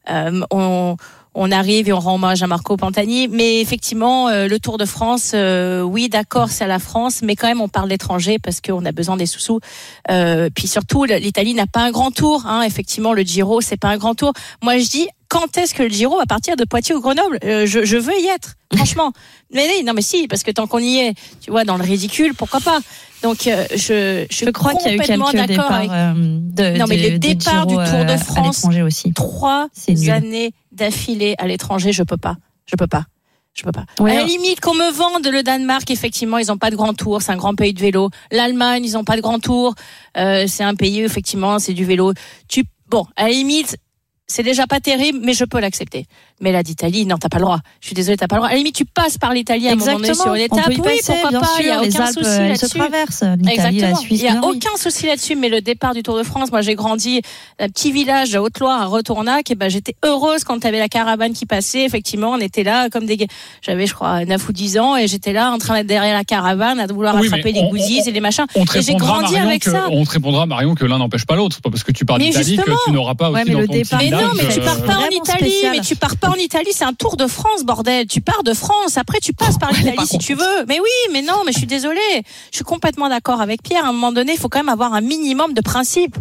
On arrive et on rend hommage à Marco Pantani, mais effectivement le Tour de France, oui d'accord c'est à la France, mais quand même on parle d'étrangers parce qu'on a besoin des sous-sous. Puis surtout l'Italie n'a pas un grand tour, hein. Effectivement le Giro c'est pas un grand tour. Moi je dis quand est-ce que le Giro va partir de Poitiers ou Grenoble? Je veux y être, franchement. Mais si, parce que tant qu'on y est, tu vois, dans le ridicule, pourquoi pas? Donc je crois qu'il y a eu quelques départs mais les départs du Tour de France, 3 années d'affilée à l'étranger, je peux pas. Ouais. À la limite qu'on me vende le Danemark, effectivement ils ont pas de grand tour, c'est un grand pays de vélo. L'Allemagne ils ont pas de grand tour, c'est un pays effectivement c'est du vélo. À la limite c'est déjà pas terrible, mais je peux l'accepter. Mais là, d'Italie, non, t'as pas le droit. Je suis désolée, t'as pas le droit. À la limite, tu passes par l'Italie à un moment donné sur une étape. Oui, pourquoi pas, il y a aucun souci là-dessus. Se traversent, l'Italie, la Suisse. Il y a aucun souci là-dessus, mais le départ du Tour de France, moi, j'ai grandi un petit village de Haute-Loire à Retournac, et j'étais heureuse quand t'avais la caravane qui passait. Effectivement, on était là comme j'avais, je crois, 9 ou 10 ans, et j'étais là en train d'être derrière la caravane, à vouloir attraper les goodies et les machins. Et j'ai grandi avec ça. On te répondra, Marion, que l'un n'empêche pas l'autre. C'est pas parce que tu pars d'Italie que tu n'auras pas aussi dans ton petit village. Non, mais tu pars pas en Italie, mais tu pars pas en Italie, c'est un Tour de France, bordel. Tu pars de France, après tu passes par l'Italie si tu veux. Mais oui, mais non, mais je suis désolée. Je suis complètement d'accord avec Pierre. À un moment donné, il faut quand même avoir un minimum de principe.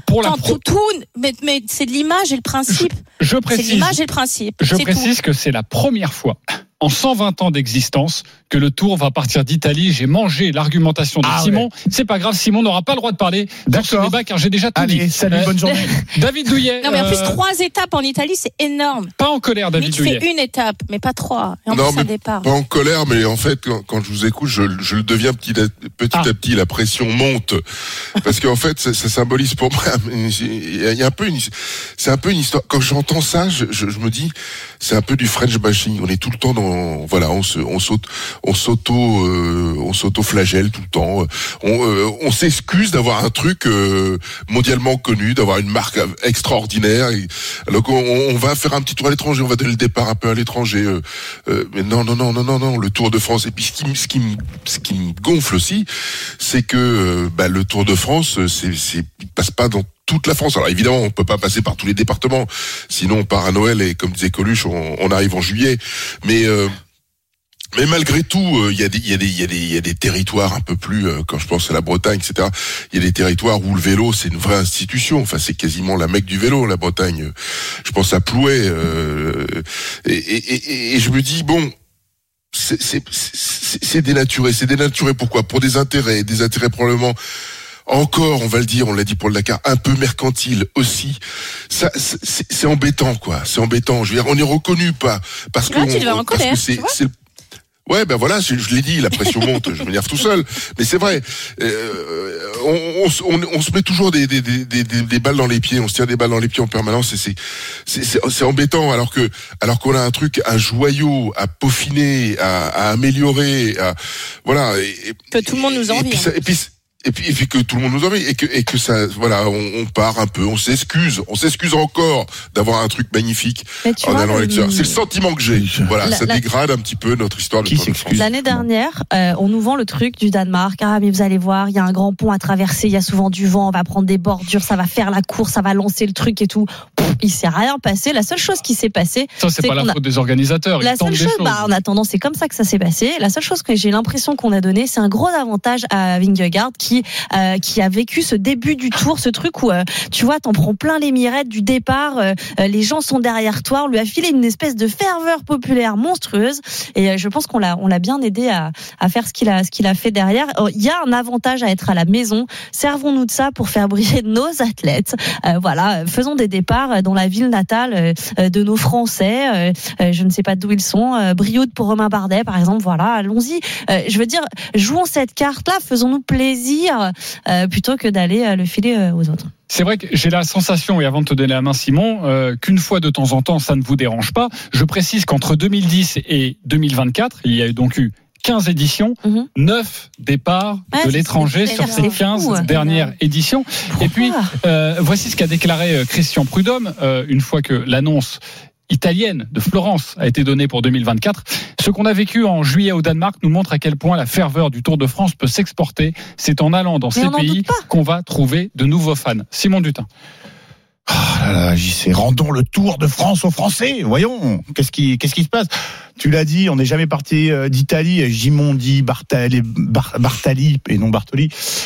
Mais c'est de l'image et le principe. Je précise. C'est l'image et le principe. Je précise que c'est la première fois en 120 ans d'existence que le Tour va partir d'Italie. J'ai mangé l'argumentation de Simon. Ouais. C'est pas grave, Simon n'aura pas le droit de parler dans ce débat car j'ai déjà tout dit. Salut, bonne journée. David Douillet. Non mais en plus 3 étapes en Italie, c'est énorme. Pas en colère, David Douillet. Mais tu fais une étape, mais pas 3. Et en plus un départ. Pas en colère, mais en fait, quand je vous écoute, je le deviens petit à petit. La pression monte parce qu'en fait, ça symbolise pour moi. Il y a un peu c'est un peu une histoire. Quand j'entends ça, je me dis, c'est un peu du French bashing. On est tout le temps on s'auto-flagelle tout le temps. On s'excuse d'avoir un truc mondialement connu, d'avoir une marque extraordinaire. Alors on va faire un petit tour à l'étranger, on va donner le départ un peu à l'étranger. Mais non, le Tour de France. Et puis ce qui me gonfle aussi, c'est que le Tour de France, il passe pas dans toute la France. Alors évidemment, on peut pas passer par tous les départements, sinon on part à Noël et comme disait Coluche, on arrive en juillet. Mais malgré tout, il y a des territoires un peu plus, quand je pense à la Bretagne, etc. Il y a des territoires où le vélo c'est une vraie institution. Enfin, c'est quasiment la Mecque du vélo, la Bretagne. Je pense à Plouay, et je me dis bon. C'est dénaturé. C'est dénaturé pourquoi ? Pour des intérêts probablement encore, on va le dire, on l'a dit pour le Dakar, un peu mercantile aussi. Ça, c'est embêtant, quoi. C'est embêtant. Je veux dire, on est reconnu pas parce que c'est ouais, ben voilà, je l'ai dit, la pression monte, je m'énerve tout seul. Mais c'est vrai, on se met toujours des balles dans les pieds, on se tire des balles dans les pieds en permanence. Et c'est embêtant, alors qu'on a un joyau à peaufiner, à améliorer, voilà. Que tout le monde nous envie. Et puis que tout le monde nous envie et que ça, voilà, on part un peu, on s'excuse encore d'avoir un truc magnifique en allant à l'extérieur. C'est le sentiment que j'ai. Voilà, ça dégrade un petit peu notre histoire de Tour de France. L'année dernière, on nous vend le truc du Danemark. Ah, mais vous allez voir, il y a un grand pont à traverser, il y a souvent du vent, on va prendre des bordures, ça va faire la course, ça va lancer le truc et tout. Il s'est rien passé. La seule chose qui s'est passée, c'est pas la faute des organisateurs. La seule chose, en attendant, c'est comme ça que ça s'est passé. La seule chose que j'ai l'impression qu'on a donné, c'est un gros avantage à Vingegaard qui a vécu ce début du Tour, ce truc où tu vois, t'en prends plein les mirettes du départ, les gens sont derrière toi, on lui a filé une espèce de ferveur populaire monstrueuse et je pense qu'on l'a bien aidé à faire ce qu'il a fait derrière. Il y a un avantage à être à la maison. Servons-nous de ça pour faire briller nos athlètes. Voilà, faisons des départs dans la ville natale de nos Français. Je ne sais pas d'où ils sont. Brioude pour Romain Bardet, par exemple. Voilà, allons-y. Je veux dire, jouons cette carte-là, faisons-nous plaisir plutôt que d'aller le filer aux autres. C'est vrai que j'ai la sensation, et avant de te donner la main Simon, qu'une fois de temps en temps, ça ne vous dérange pas. Je précise qu'entre 2010 et 2024, il y a donc eu 15 éditions, 9 départs de l'étranger sur ces 15 dernières éditions. Pourquoi ? Et puis, voici ce qu'a déclaré Christian Prudhomme, une fois que l'annonce italienne de Florence a été donnée pour 2024. Ce qu'on a vécu en juillet au Danemark nous montre à quel point la ferveur du Tour de France peut s'exporter. C'est en allant dans ces pays qu'on va trouver de nouveaux fans. Simon Dutin. Oh là là, JC, rendons le Tour de France aux Français. Voyons, qu'est-ce qui se passe ? Tu l'as dit, on n'est jamais parti d'Italie. Gimondi, Bartali et non Bartoli,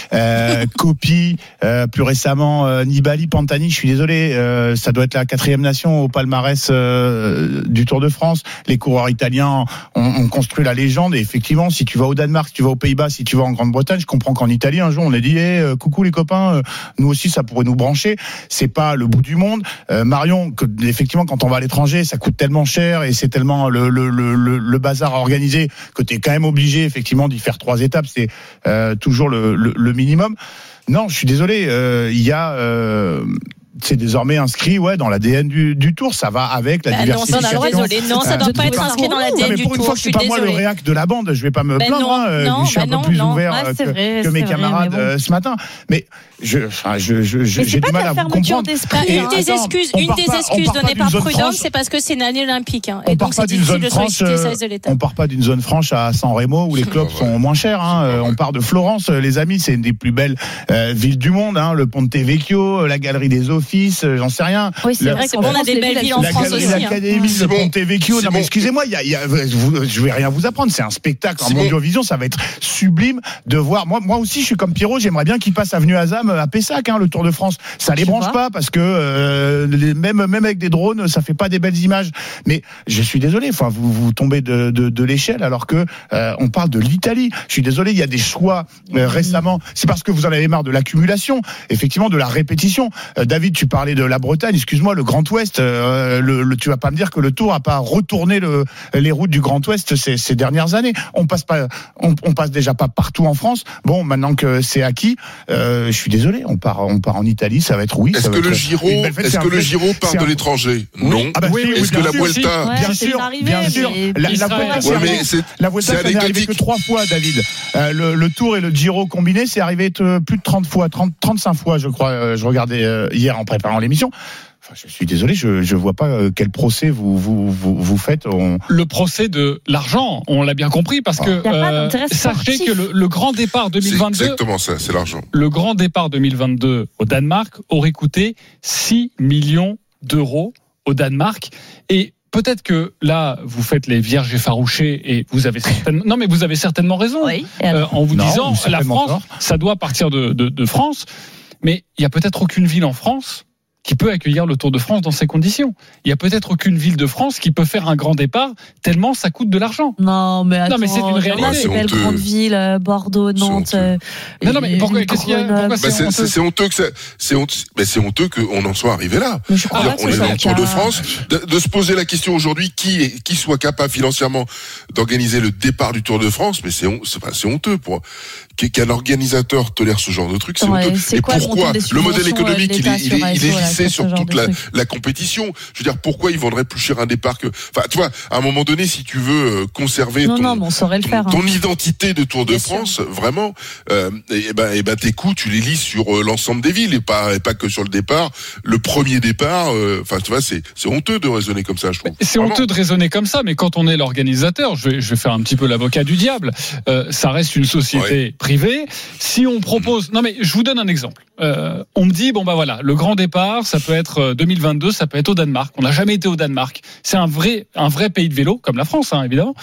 Coppi, plus récemment Nibali, Pantani. Je suis désolé, ça doit être la 4e nation au palmarès du Tour de France. Les coureurs italiens ont construit la légende. Et effectivement, si tu vas au Danemark, si tu vas aux Pays-Bas, si tu vas en Grande-Bretagne, je comprends qu'en Italie un jour on a dit coucou les copains, nous aussi ça pourrait nous brancher. C'est pas le bout du monde. Marion, effectivement, quand on va à l'étranger, ça coûte tellement cher et c'est tellement le bazar à organiser que t'es quand même obligé effectivement d'y faire 3 étapes. C'est toujours le minimum. Non, je suis désolé. Il y a c'est désormais inscrit dans l'ADN du Tour. Ça va avec la diversification. Non, ça doit pas être inscrit dans l'ADN du Tour. Pour une fois que c'est pas moi le réac de la bande, je vais pas me plaindre. Je suis un peu plus ouvert que mes camarades ce matin. Mais j'ai du mal à vous comprendre. Une des excuses données par Prudhomme, c'est parce que c'est une année olympique. Et donc c'est difficile de solliciter le service de l'État. On part pas d'une zone franche à San Remo où les clubs sont moins chers. On part de Florence, les amis, c'est une des plus belles villes du monde. Le Ponte Vecchio, la Galerie des Eaux, office, j'en sais rien. Oui, c'est vrai qu'on a des belles villes en France aussi. L'Académie de Ponte Vecchio. Non, mais excusez-moi, je vais rien vous apprendre. C'est un spectacle en Mondiovision. Ça va être sublime de voir. Moi aussi, je suis comme Pierrot. J'aimerais bien qu'il passe avenue Azam à Pessac, le Tour de France. Ça les branche pas parce que même avec des drones, ça fait pas des belles images. Mais je suis désolé. Enfin, vous tombez de l'échelle alors que on parle de l'Italie. Je suis désolé. Il y a des choix récemment. C'est parce que vous en avez marre de l'accumulation, effectivement, de la répétition. David, tu parlais de la Bretagne. Excuse-moi, le Grand Ouest. Tu vas pas me dire que le Tour a pas retourné les routes du Grand Ouest ces dernières années. On passe déjà pas partout en France. Bon, maintenant que c'est acquis, je suis désolé. On part en Italie. Ça va être Est-ce que le Giro part de l'étranger? Non. Est-ce que la Vuelta? Bien sûr. La Vuelta, ça n'est arrivé que 3 fois, David. Le Tour et le Giro combiné, c'est arrivé plus de 30 fois, 35 fois, je crois. Je regardais hier en préparant l'émission. Enfin, je suis désolé, je vois pas quel procès vous faites. Le procès de l'argent, on l'a bien compris, parce que sachez que le grand départ 2022, c'est exactement ça, c'est l'argent. Le grand départ 2022 au Danemark aurait coûté 6 millions d'euros au Danemark, et peut-être que là, vous faites les vierges effarouchées et vous avez certainement raison, en vous disant la France, ça doit partir de France, mais il y a peut-être aucune ville en France qui peut accueillir le Tour de France dans ces conditions. Il y a peut-être aucune ville de France qui peut faire un grand départ tellement ça coûte de l'argent. Non, mais attends, mais c'est une réalité. C'est belles grandes villes, Bordeaux, Nantes. Non, mais pourquoi qu'est-ce qu'il y a? C'est honteux que c'est honteux qu'on en soit arrivé là. On est dans le Tour de France, de se poser la question aujourd'hui qui soit capable financièrement d'organiser le départ du Tour de France, mais c'est honteux pour qu'un organisateur tolère ce genre de truc, c'est honteux. Et pourquoi le modèle économique il est lissé sur toute la compétition? Je veux dire, pourquoi ils vendraient plus cher un départ que... Enfin, tu vois, à un moment donné, si tu veux conserver ton identité de Tour de France, vraiment, tes coûts, tu les lis sur l'ensemble des villes et pas que sur le départ. Le premier départ, enfin, tu vois, c'est honteux de raisonner comme ça, je trouve. C'est honteux de raisonner comme ça, mais quand on est l'organisateur, je vais faire un petit peu l'avocat du diable, ça reste une société privée. Si on propose... Non, mais je vous donne un exemple. On me dit, le grand départ, ça peut être 2022, ça peut être au Danemark. On n'a jamais été au Danemark. C'est un vrai pays de vélo, comme la France, évidemment.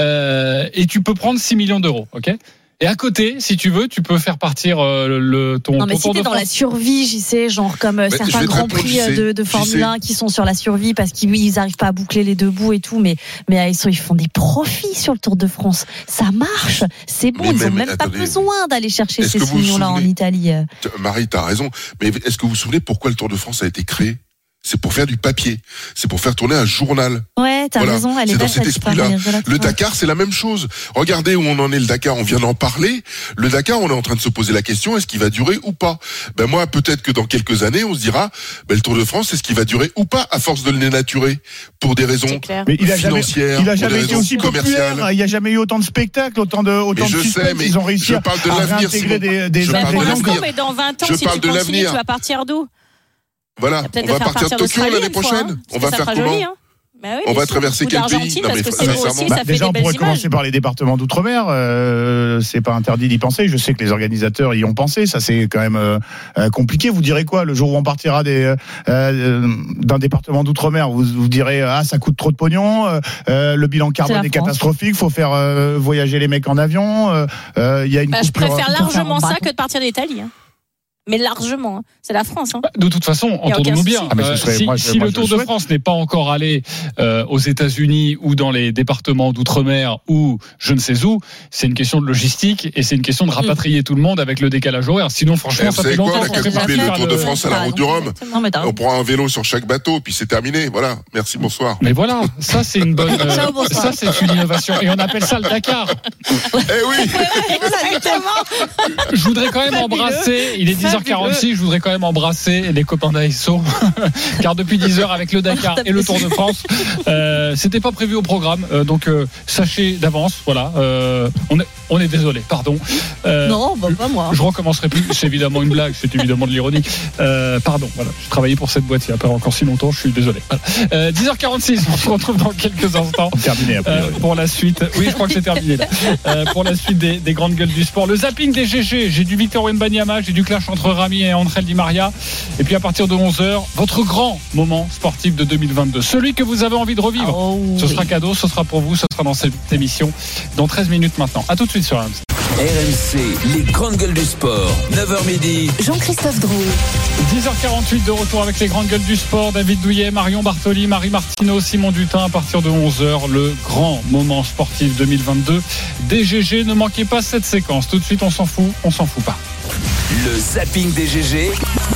Et tu peux prendre 6 millions d'euros, ok ? Et à côté, si tu veux, tu peux faire partir ton Non, mais si t'es dans la survie, j'y sais, genre comme certains grands prix de Formule 1 qui sont sur la survie parce qu'ils n'arrivent pas à boucler les deux bouts et tout, mais ils font des profits sur le Tour de France. Ça marche, c'est bon, ils n'ont même pas besoin d'aller chercher ces 6 millions-là en Italie. Marie, t'as raison, mais est-ce que vous vous souvenez pourquoi le Tour de France a été créé ? C'est pour faire du papier. C'est pour faire tourner un journal. Ouais, t'as raison. C'est dans cet esprit-là. Le Dakar, c'est la même chose. Regardez où on en est, le Dakar. On vient d'en parler. Le Dakar, on est en train de se poser la question, est-ce qu'il va durer ou pas? Moi, peut-être que dans quelques années, on se dira, le Tour de France, est-ce qu'il va durer ou pas à force de le dénaturer? Pour des raisons financières, il a jamais été aussi commerciales. Il n'y a jamais eu autant de spectacles, autant de suspense. Ils ont réussi à réintégrer des ingrédients. Mais dans 20 ans, si tu continues, tu vas partir d'où? Voilà, on va partir de Tokyo l'année prochaine. On va faire comment? On va traverser quel pays? Déjà, on pourrait commencer par les départements d'outre-mer. C'est pas interdit d'y penser. Je sais que les organisateurs y ont pensé. Ça, c'est quand même compliqué. Vous direz quoi le jour où on partira d'un département d'outre-mer? Vous direz ça coûte trop de pognon. Le bilan carbone est catastrophique. Faut faire voyager les mecs en avion. Il y a une. Je préfère largement ça que de partir d'Italie. Mais largement, c'est la France. De toute façon, entendons-nous bien. Si le Tour de France n'est pas encore allé aux États-Unis ou dans les départements d'outre-mer ou je ne sais où, c'est une question de logistique et c'est une question de rapatrier tout le monde avec le décalage horaire. Sinon, franchement, ça fait longtemps qu'on a couper le Tour de France à la route du Rhum. On prend un vélo sur chaque bateau, puis c'est terminé. Voilà. Merci, bonsoir. Mais voilà, ça c'est une bonne. Ça c'est une innovation et on appelle ça le Dakar. Eh oui. Je voudrais quand même embrasser. Il est 10h46, je voudrais quand même embrasser les copains d'ASO car depuis 10h avec le Dakar et le Tour de France, c'était pas prévu au programme, donc sachez d'avance, voilà, On est désolé, pardon. Non, pas moi. Je recommencerai plus. C'est évidemment une blague, c'est évidemment de l'ironie. Pardon, voilà. Je travaillais pour cette boîte il n'y a pas encore si longtemps, je suis désolé. Voilà. 10h46, on se retrouve dans quelques instants. Terminé après. Pour la suite. Oui, je crois que c'est terminé là. Pour la suite des grandes gueules du sport. Le zapping des GG. J'ai du Victor Wembanyama, j'ai du clash entre Rami et Angel Di Maria. Et puis à partir de 11h, votre grand moment sportif de 2022. Celui que vous avez envie de revivre. Ce sera cadeau, ce sera pour vous, ce sera dans cette émission dans 13 minutes maintenant. À tout de suite sur RMC. RMC, les grandes gueules du sport. 9h midi. Jean-Christophe Drouet. 10h48 de retour avec les grandes gueules du sport. David Douillet, Marion Bartoli, Marie Martineau, Simon Dutin. À partir de 11h, le grand moment sportif 2022. DGG, ne manquez pas cette séquence. Tout de suite, on s'en fout pas. Le zapping des GG.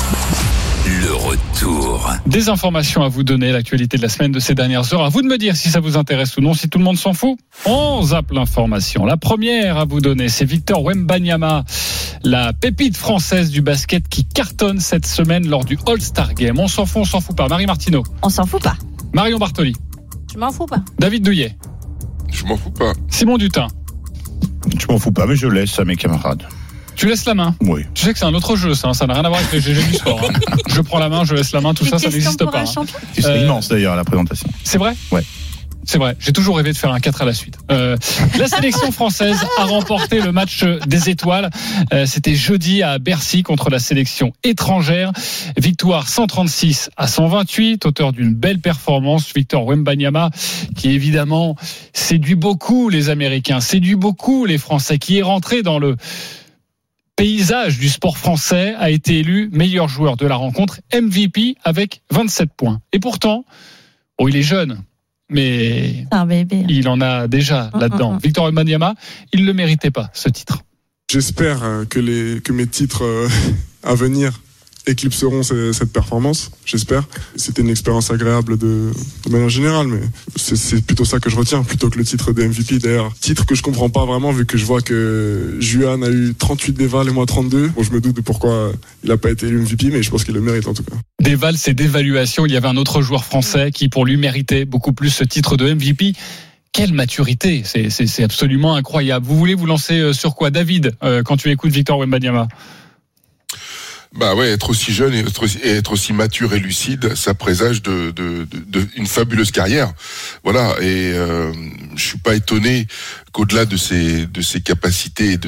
Le retour. Des informations à vous donner, l'actualité de la semaine de ces dernières heures. À vous de me dire si ça vous intéresse ou non. Si tout le monde s'en fout, on zappe l'information. La première à vous donner, c'est Victor Wembanyama, la pépite française du basket qui cartonne cette semaine lors du All-Star Game. On s'en fout pas. Marie Martineau. On s'en fout pas. Marion Bartoli. Je m'en fous pas. David Douillet. Je m'en fous pas. Simon Dutin. Je m'en fous pas, mais je laisse à mes camarades. Tu laisses la main. Oui. Tu sais que c'est un autre jeu, ça n'a rien à voir avec les GG du sport. Hein. Je prends la main, je laisse la main, tout ça n'existe pas. C'est immense d'ailleurs à la présentation. C'est vrai ? Ouais. C'est vrai, j'ai toujours rêvé de faire un 4 à la suite. La sélection française a remporté le match des étoiles. C'était jeudi à Bercy contre la sélection étrangère. Victoire 136 à 128, auteur d'une belle performance. Victor Wembanyama, qui évidemment séduit beaucoup les Américains, séduit beaucoup les Français, qui est rentré dans le paysage du sport français, a été élu meilleur joueur de la rencontre, MVP avec 27 points. Et pourtant, il est jeune. Mais un bébé. Il en a déjà là-dedans. Victor Wembanyama, il ne le méritait pas, ce titre. J'espère que mes titres à venir éclipseront cette performance, j'espère. C'était une expérience agréable de manière générale, mais c'est plutôt ça que je retiens, plutôt que le titre de MVP. D'ailleurs, titre que je comprends pas vraiment, vu que je vois que Juan a eu 38 dévals et moi 32. Bon, je me doute de pourquoi il a pas été élu MVP, mais je pense qu'il le mérite en tout cas. Déval, c'est d'évaluation. Il y avait un autre joueur français qui, pour lui, méritait beaucoup plus ce titre de MVP. Quelle maturité, c'est absolument incroyable. Vous voulez vous lancer sur quoi, David, quand tu écoutes Victor Wembanyama? Bah ouais, être aussi jeune et être aussi mature et lucide, ça présage de une fabuleuse carrière. Voilà, et je suis pas étonné qu'au-delà de ses capacités et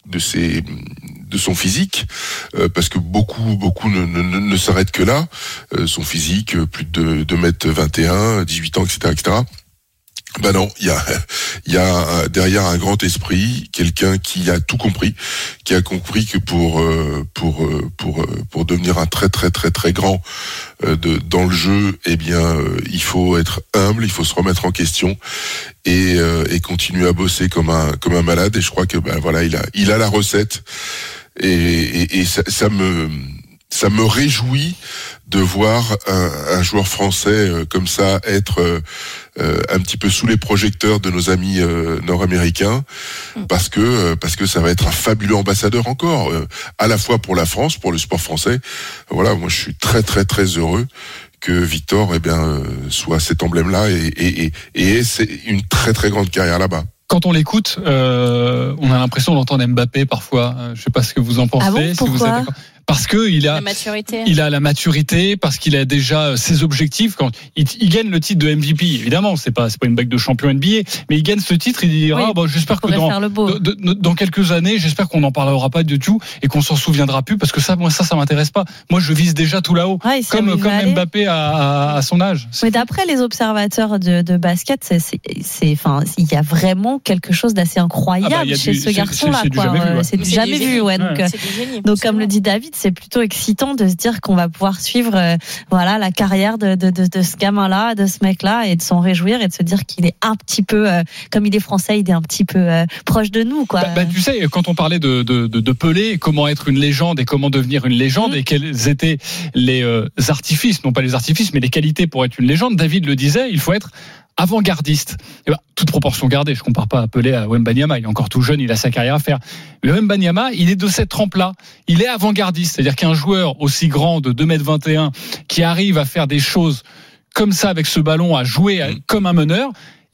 de son physique, parce que beaucoup ne s'arrêtent que là. Son physique, plus de 2m21, 18 ans, etc. Ben non, il y a derrière un grand esprit, quelqu'un qui a tout compris, qui a compris que pour devenir un très très très très grand dans le jeu, eh bien il faut être humble, il faut se remettre en question et continuer à bosser comme un malade. Et je crois que voilà, il a la recette et ça me réjouit de voir un joueur français comme ça être un petit peu sous les projecteurs de nos amis nord-américains, parce que ça va être un fabuleux ambassadeur encore, à la fois pour la France, pour le sport français. Voilà, moi je suis très très très heureux que Victor soit cet emblème-là et c'est une très très grande carrière là-bas. Quand on l'écoute, on a l'impression d'entendre Mbappé parfois. Je ne sais pas ce que vous en pensez. Ah bon, pourquoi ? Si vous êtes d'accord. Parce que il a la maturité, parce qu'il a déjà ses objectifs. Quand il gagne le titre de MVP, évidemment, c'est pas une bague de champion NBA, mais il gagne ce titre, il dira j'espère que dans quelques années, j'espère qu'on n'en parlera pas du tout et qu'on s'en souviendra plus, parce que ça m'intéresse pas. Moi, je vise déjà tout là-haut, comme Mbappé à son âge. Mais d'après les observateurs de basket, il y a vraiment quelque chose d'assez incroyable chez ce garçon-là. C'est du jamais vu. Donc, comme le dit David, c'est plutôt excitant de se dire qu'on va pouvoir suivre la carrière de ce gamin-là, de ce mec-là, et de s'en réjouir et de se dire qu'il est un petit peu, comme il est français, il est un petit peu proche de nous, quoi. Tu sais, quand on parlait de Pelé, comment être une légende et comment devenir une légende, et quels étaient les artifices, non pas les artifices, mais les qualités pour être une légende, David le disait, il faut être avant-gardiste. Toute proportion gardée, je ne compare pas à Pelé à Wembanyama, il est encore tout jeune, il a sa carrière à faire. Mais Wembanyama, il est de cette trempe-là. Il est avant-gardiste, c'est-à-dire qu'un joueur aussi grand de 2m21 qui arrive à faire des choses comme ça avec ce ballon, à jouer comme un meneur,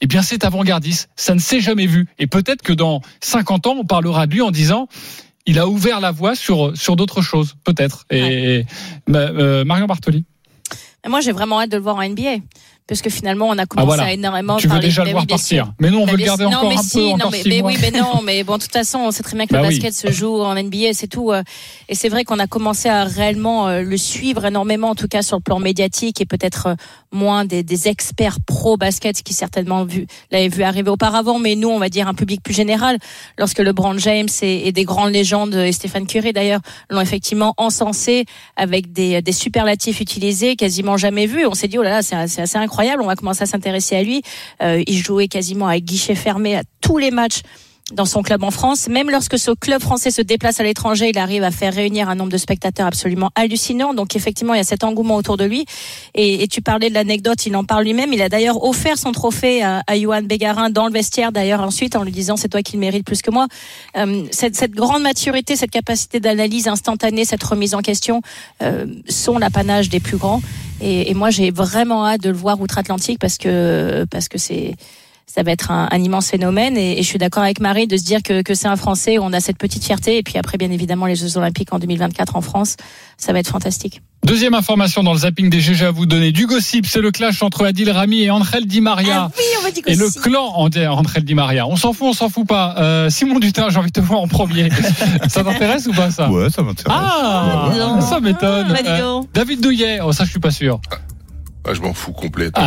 eh bien c'est avant-gardiste, ça ne s'est jamais vu. Et peut-être que dans 50 ans, on parlera de lui en disant il a ouvert la voie sur d'autres choses, peut-être. Et Marion Bartoli. Moi, j'ai vraiment hâte de le voir en NBA. Parce que finalement, on a commencé à énormément parler. Tu veux déjà le voir partir. Mais nous, on veut le garder encore un peu. Mais bon, de toute façon, on sait très bien que le basket se joue en NBA, c'est tout. Et c'est vrai qu'on a commencé à réellement le suivre énormément, en tout cas sur le plan médiatique, et peut-être moins des experts pro basket qui certainement l'avaient vu arriver auparavant. Mais nous, on va dire un public plus général, lorsque LeBron James et des grandes légendes, et Stephen Curry d'ailleurs, l'ont effectivement encensé avec des superlatifs utilisés, quasiment jamais vus. On s'est dit, oh là là, c'est assez incroyable. On va commencer à s'intéresser à lui. Il jouait quasiment à guichet fermé à tous les matchs dans son club en France. Même lorsque ce club français se déplace à l'étranger, il arrive à faire réunir un nombre de spectateurs absolument hallucinant. Donc effectivement, il y a cet engouement autour de lui. Et tu parlais de l'anecdote, il en parle lui-même. Il a d'ailleurs offert son trophée à Yoann Bégarin dans le vestiaire, d'ailleurs ensuite, en lui disant c'est toi qui le mérites plus que moi. Cette grande maturité, cette capacité d'analyse instantanée, cette remise en question sont l'apanage des plus grands. Et moi, j'ai vraiment hâte de le voir outre-Atlantique parce que ça va être un immense phénomène. Et je suis d'accord avec Marie de se dire que c'est un Français, on a cette petite fierté. Et puis après, bien évidemment, les Jeux Olympiques en 2024 en France, ça va être fantastique. Deuxième information dans le zapping des GG à vous donner. Du gossip, c'est le clash entre Adil Rami et Angel Di Maria. Ah oui, on va dire et le clan Angel Di Maria. On s'en fout pas. Simon Dutin, j'ai envie de te voir en premier. Ça t'intéresse ou pas ça? Ouais, ça m'intéresse. Ça m'étonne. David Douillet, ça je suis pas sûr. Je m'en fous complètement.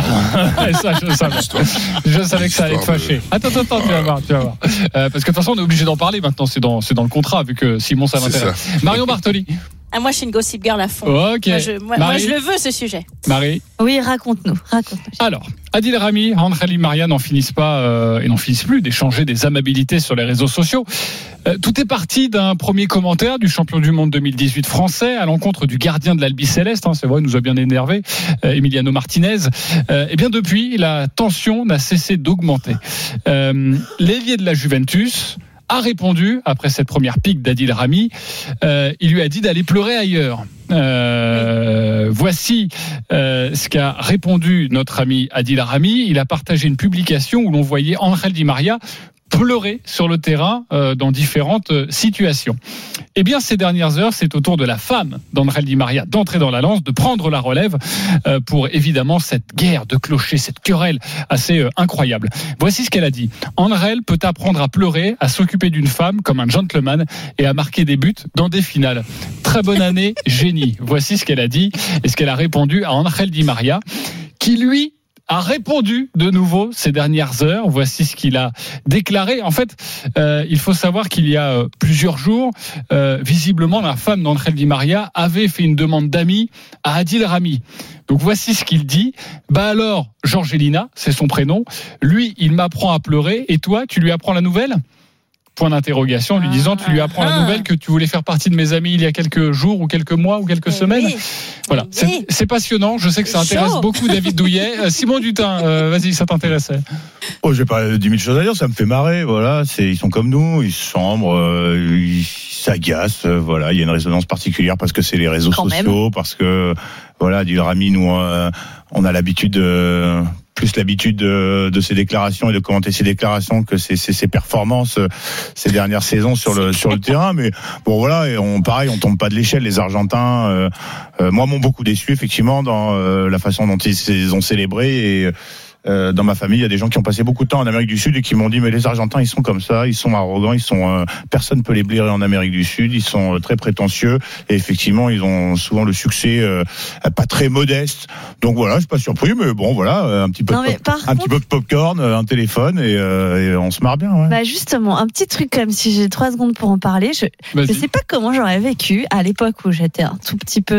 Je savais que ça allait te fâcher. Attends, tu vas voir. Parce que de toute façon, on est obligé d'en parler maintenant. C'est dans le contrat, vu que Simon, ça m'intéresse. Marion Bartoli. Moi, je suis une gossip girl à fond. Ok. Moi, je le veux, ce sujet. Marie. Oui, raconte-nous. Alors, Adil Rami, Angel Di Maria n'en finissent pas et n'en finissent plus d'échanger des amabilités sur les réseaux sociaux. Tout est parti d'un premier commentaire du champion du monde 2018 français à l'encontre du gardien de l'Albi Céleste. C'est vrai, il nous a bien énervé, Emiliano Martinez. Et bien depuis, la tension n'a cessé d'augmenter. L'ailier de la Juventus a répondu, après cette première pique d'Adil Rami, il lui a dit d'aller pleurer ailleurs. Voici ce qu'a répondu notre ami Adil Rami. Il a partagé une publication où l'on voyait Angel Di Maria pleurer sur le terrain dans différentes situations. Eh bien, ces dernières heures, c'est au tour de la femme d'Angel Di Maria d'entrer dans la lance, de prendre la relève pour évidemment cette guerre de clochers, cette querelle assez incroyable. Voici ce qu'elle a dit. Angel peut apprendre à pleurer, à s'occuper d'une femme comme un gentleman et à marquer des buts dans des finales. Très bonne année, génie. Voici ce qu'elle a dit et ce qu'elle a répondu à Angel Di Maria, qui lui a répondu de nouveau ces dernières heures. Voici ce qu'il a déclaré. En fait, il faut savoir qu'il y a plusieurs jours, visiblement, la femme d'Angel Di Maria avait fait une demande d'amis à Adil Rami. Donc voici ce qu'il dit. Alors, Georgelina, c'est son prénom, lui, il m'apprend à pleurer, et toi, tu lui apprends la nouvelle ? Point d'interrogation, en lui disant tu lui apprends la nouvelle que tu voulais faire partie de mes amis il y a quelques jours ou quelques mois ou quelques semaines. Voilà, c'est passionnant. Je sais que ça intéresse beaucoup David Douillet. Simon Dutin, vas-y, ça t'intéressait? Je vais pas 10 000 choses à dire. Ça me fait marrer. Voilà, ils sont comme nous, ils se chambrent, ils s'agacent. Voilà, il y a une résonance particulière parce que c'est les réseaux sociaux, parce que voilà, du Rami, nous, on a l'habitude plus l'habitude de ses déclarations et de commenter ses déclarations que ses performances ces dernières saisons sur le terrain. Mais bon, voilà, et on tombe pas de l'échelle. Les Argentins, moi, m'ont beaucoup déçu effectivement dans la façon dont ils ont célébré. Et dans ma famille, il y a des gens qui ont passé beaucoup de temps en Amérique du Sud et qui m'ont dit mais les Argentins, ils sont comme ça, ils sont arrogants, personne peut les blairer en Amérique du Sud, ils sont très prétentieux et effectivement ils ont souvent le succès pas très modeste. Donc voilà, je suis pas surpris, mais bon voilà, un petit peu de popcorn, un téléphone et on se marre bien. Ouais. Bah justement, un petit truc comme si j'ai 3 secondes pour en parler. Je sais pas comment j'aurais vécu à l'époque où j'étais un tout petit peu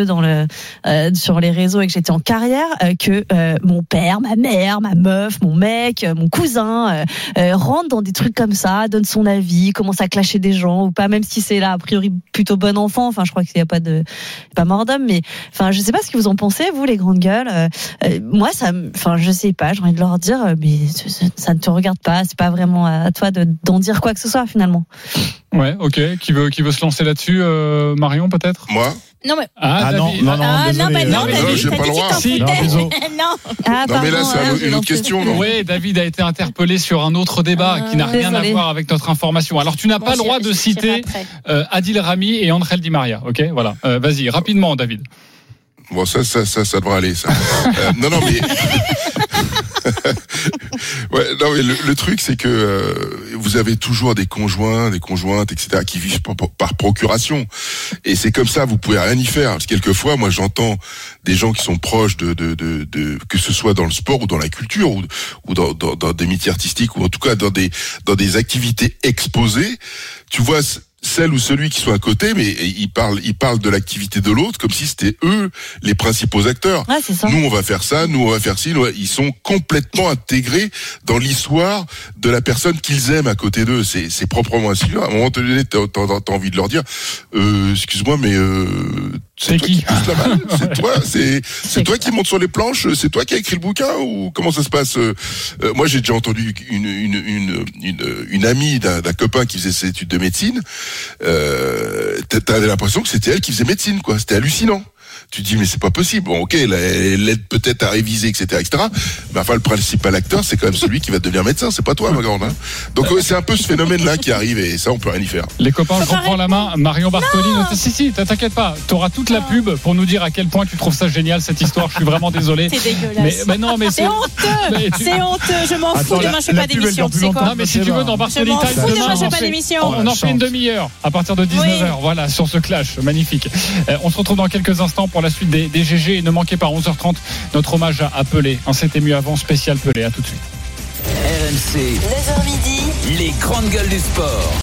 sur les réseaux et que j'étais en carrière, que mon père, ma mère, ma meuf, mon mec, mon cousin rentre dans des trucs comme ça, donne son avis, commence à clasher des gens ou pas, même si c'est là a priori plutôt bon enfant. Enfin, je crois qu'il y a pas mort d'homme, mais enfin, je sais pas ce que vous en pensez, vous les grandes gueules. Moi, je sais pas. J'ai envie de leur dire, mais ça ne te regarde pas. C'est pas vraiment à toi d'en dire quoi que ce soit finalement. Ouais, ok. Qui veut se lancer là-dessus, Marion, peut-être? Moi? Non, mais. Non, j'ai pas le droit. Si. Non, mais là, c'est une autre question, non? Oui, David a été interpellé sur un autre débat qui n'a rien à voir avec notre information. Alors, tu n'as pas le droit de citer Adil Rami et Angel Di Maria, ok? Voilà. Vas-y, rapidement, David. Bon, ça devrait aller, ça. Non, mais. Ouais, non, mais le truc, c'est que vous avez toujours des conjointes, etc., qui vivent par procuration. Et c'est comme ça, vous pouvez rien y faire. Parce que quelquefois, moi, j'entends des gens qui sont proches de que ce soit dans le sport ou dans la culture ou dans des métiers artistiques ou en tout cas dans des activités exposées. Tu vois, celle ou celui qui soit à côté, mais il parle de l'activité de l'autre comme si c'était eux les principaux acteurs. Ouais, c'est ça. Nous, on va faire ça, nous, on va faire ci. Ils sont complètement intégrés dans l'histoire de la personne qu'ils aiment à côté d'eux. C'est proprement ainsi. À un moment donné, t'as envie de leur dire, excuse-moi, mais c'est toi qui pousse la balle. C'est toi qui monte sur les planches. C'est toi qui as écrit le bouquin ou comment ça se passe? Moi, j'ai déjà entendu une amie d'un copain qui faisait ses études de médecine. T'avais l'impression que c'était elle qui faisait médecine, quoi. C'était hallucinant. Tu te dis, mais c'est pas possible. Bon, ok, elle aide peut-être à réviser, etc., mais enfin, le principal acteur, c'est quand même celui qui va devenir médecin. C'est pas toi, ma grande, hein. Donc, c'est un peu ce phénomène-là qui arrive et ça, on peut rien y faire. Les copains, je reprends la main. Marion Bartoli, si, t'inquiète pas. T'auras toute la pub pour nous dire à quel point tu trouves ça génial, cette histoire. Je suis vraiment désolé. C'est dégueulasse. Mais non, mais c'est honteux. C'est honteux. Je m'en fous. Demain, je fais pas d'émission. Tu sais quoi? Non, mais si tu veux, dans Bartoli Time, demain, je fais pas d'émission. On en fait une demi-heure à partir de 19h. Voilà, sur ce clash. Magnifique. On se retrouve dans quelques instants pour la suite des GG. Et ne manquez pas, 11h30, notre hommage à Pelé. C'était mieux avant, spécial Pelé. À tout de suite. RMC, 9h midi, les grandes gueules du sport.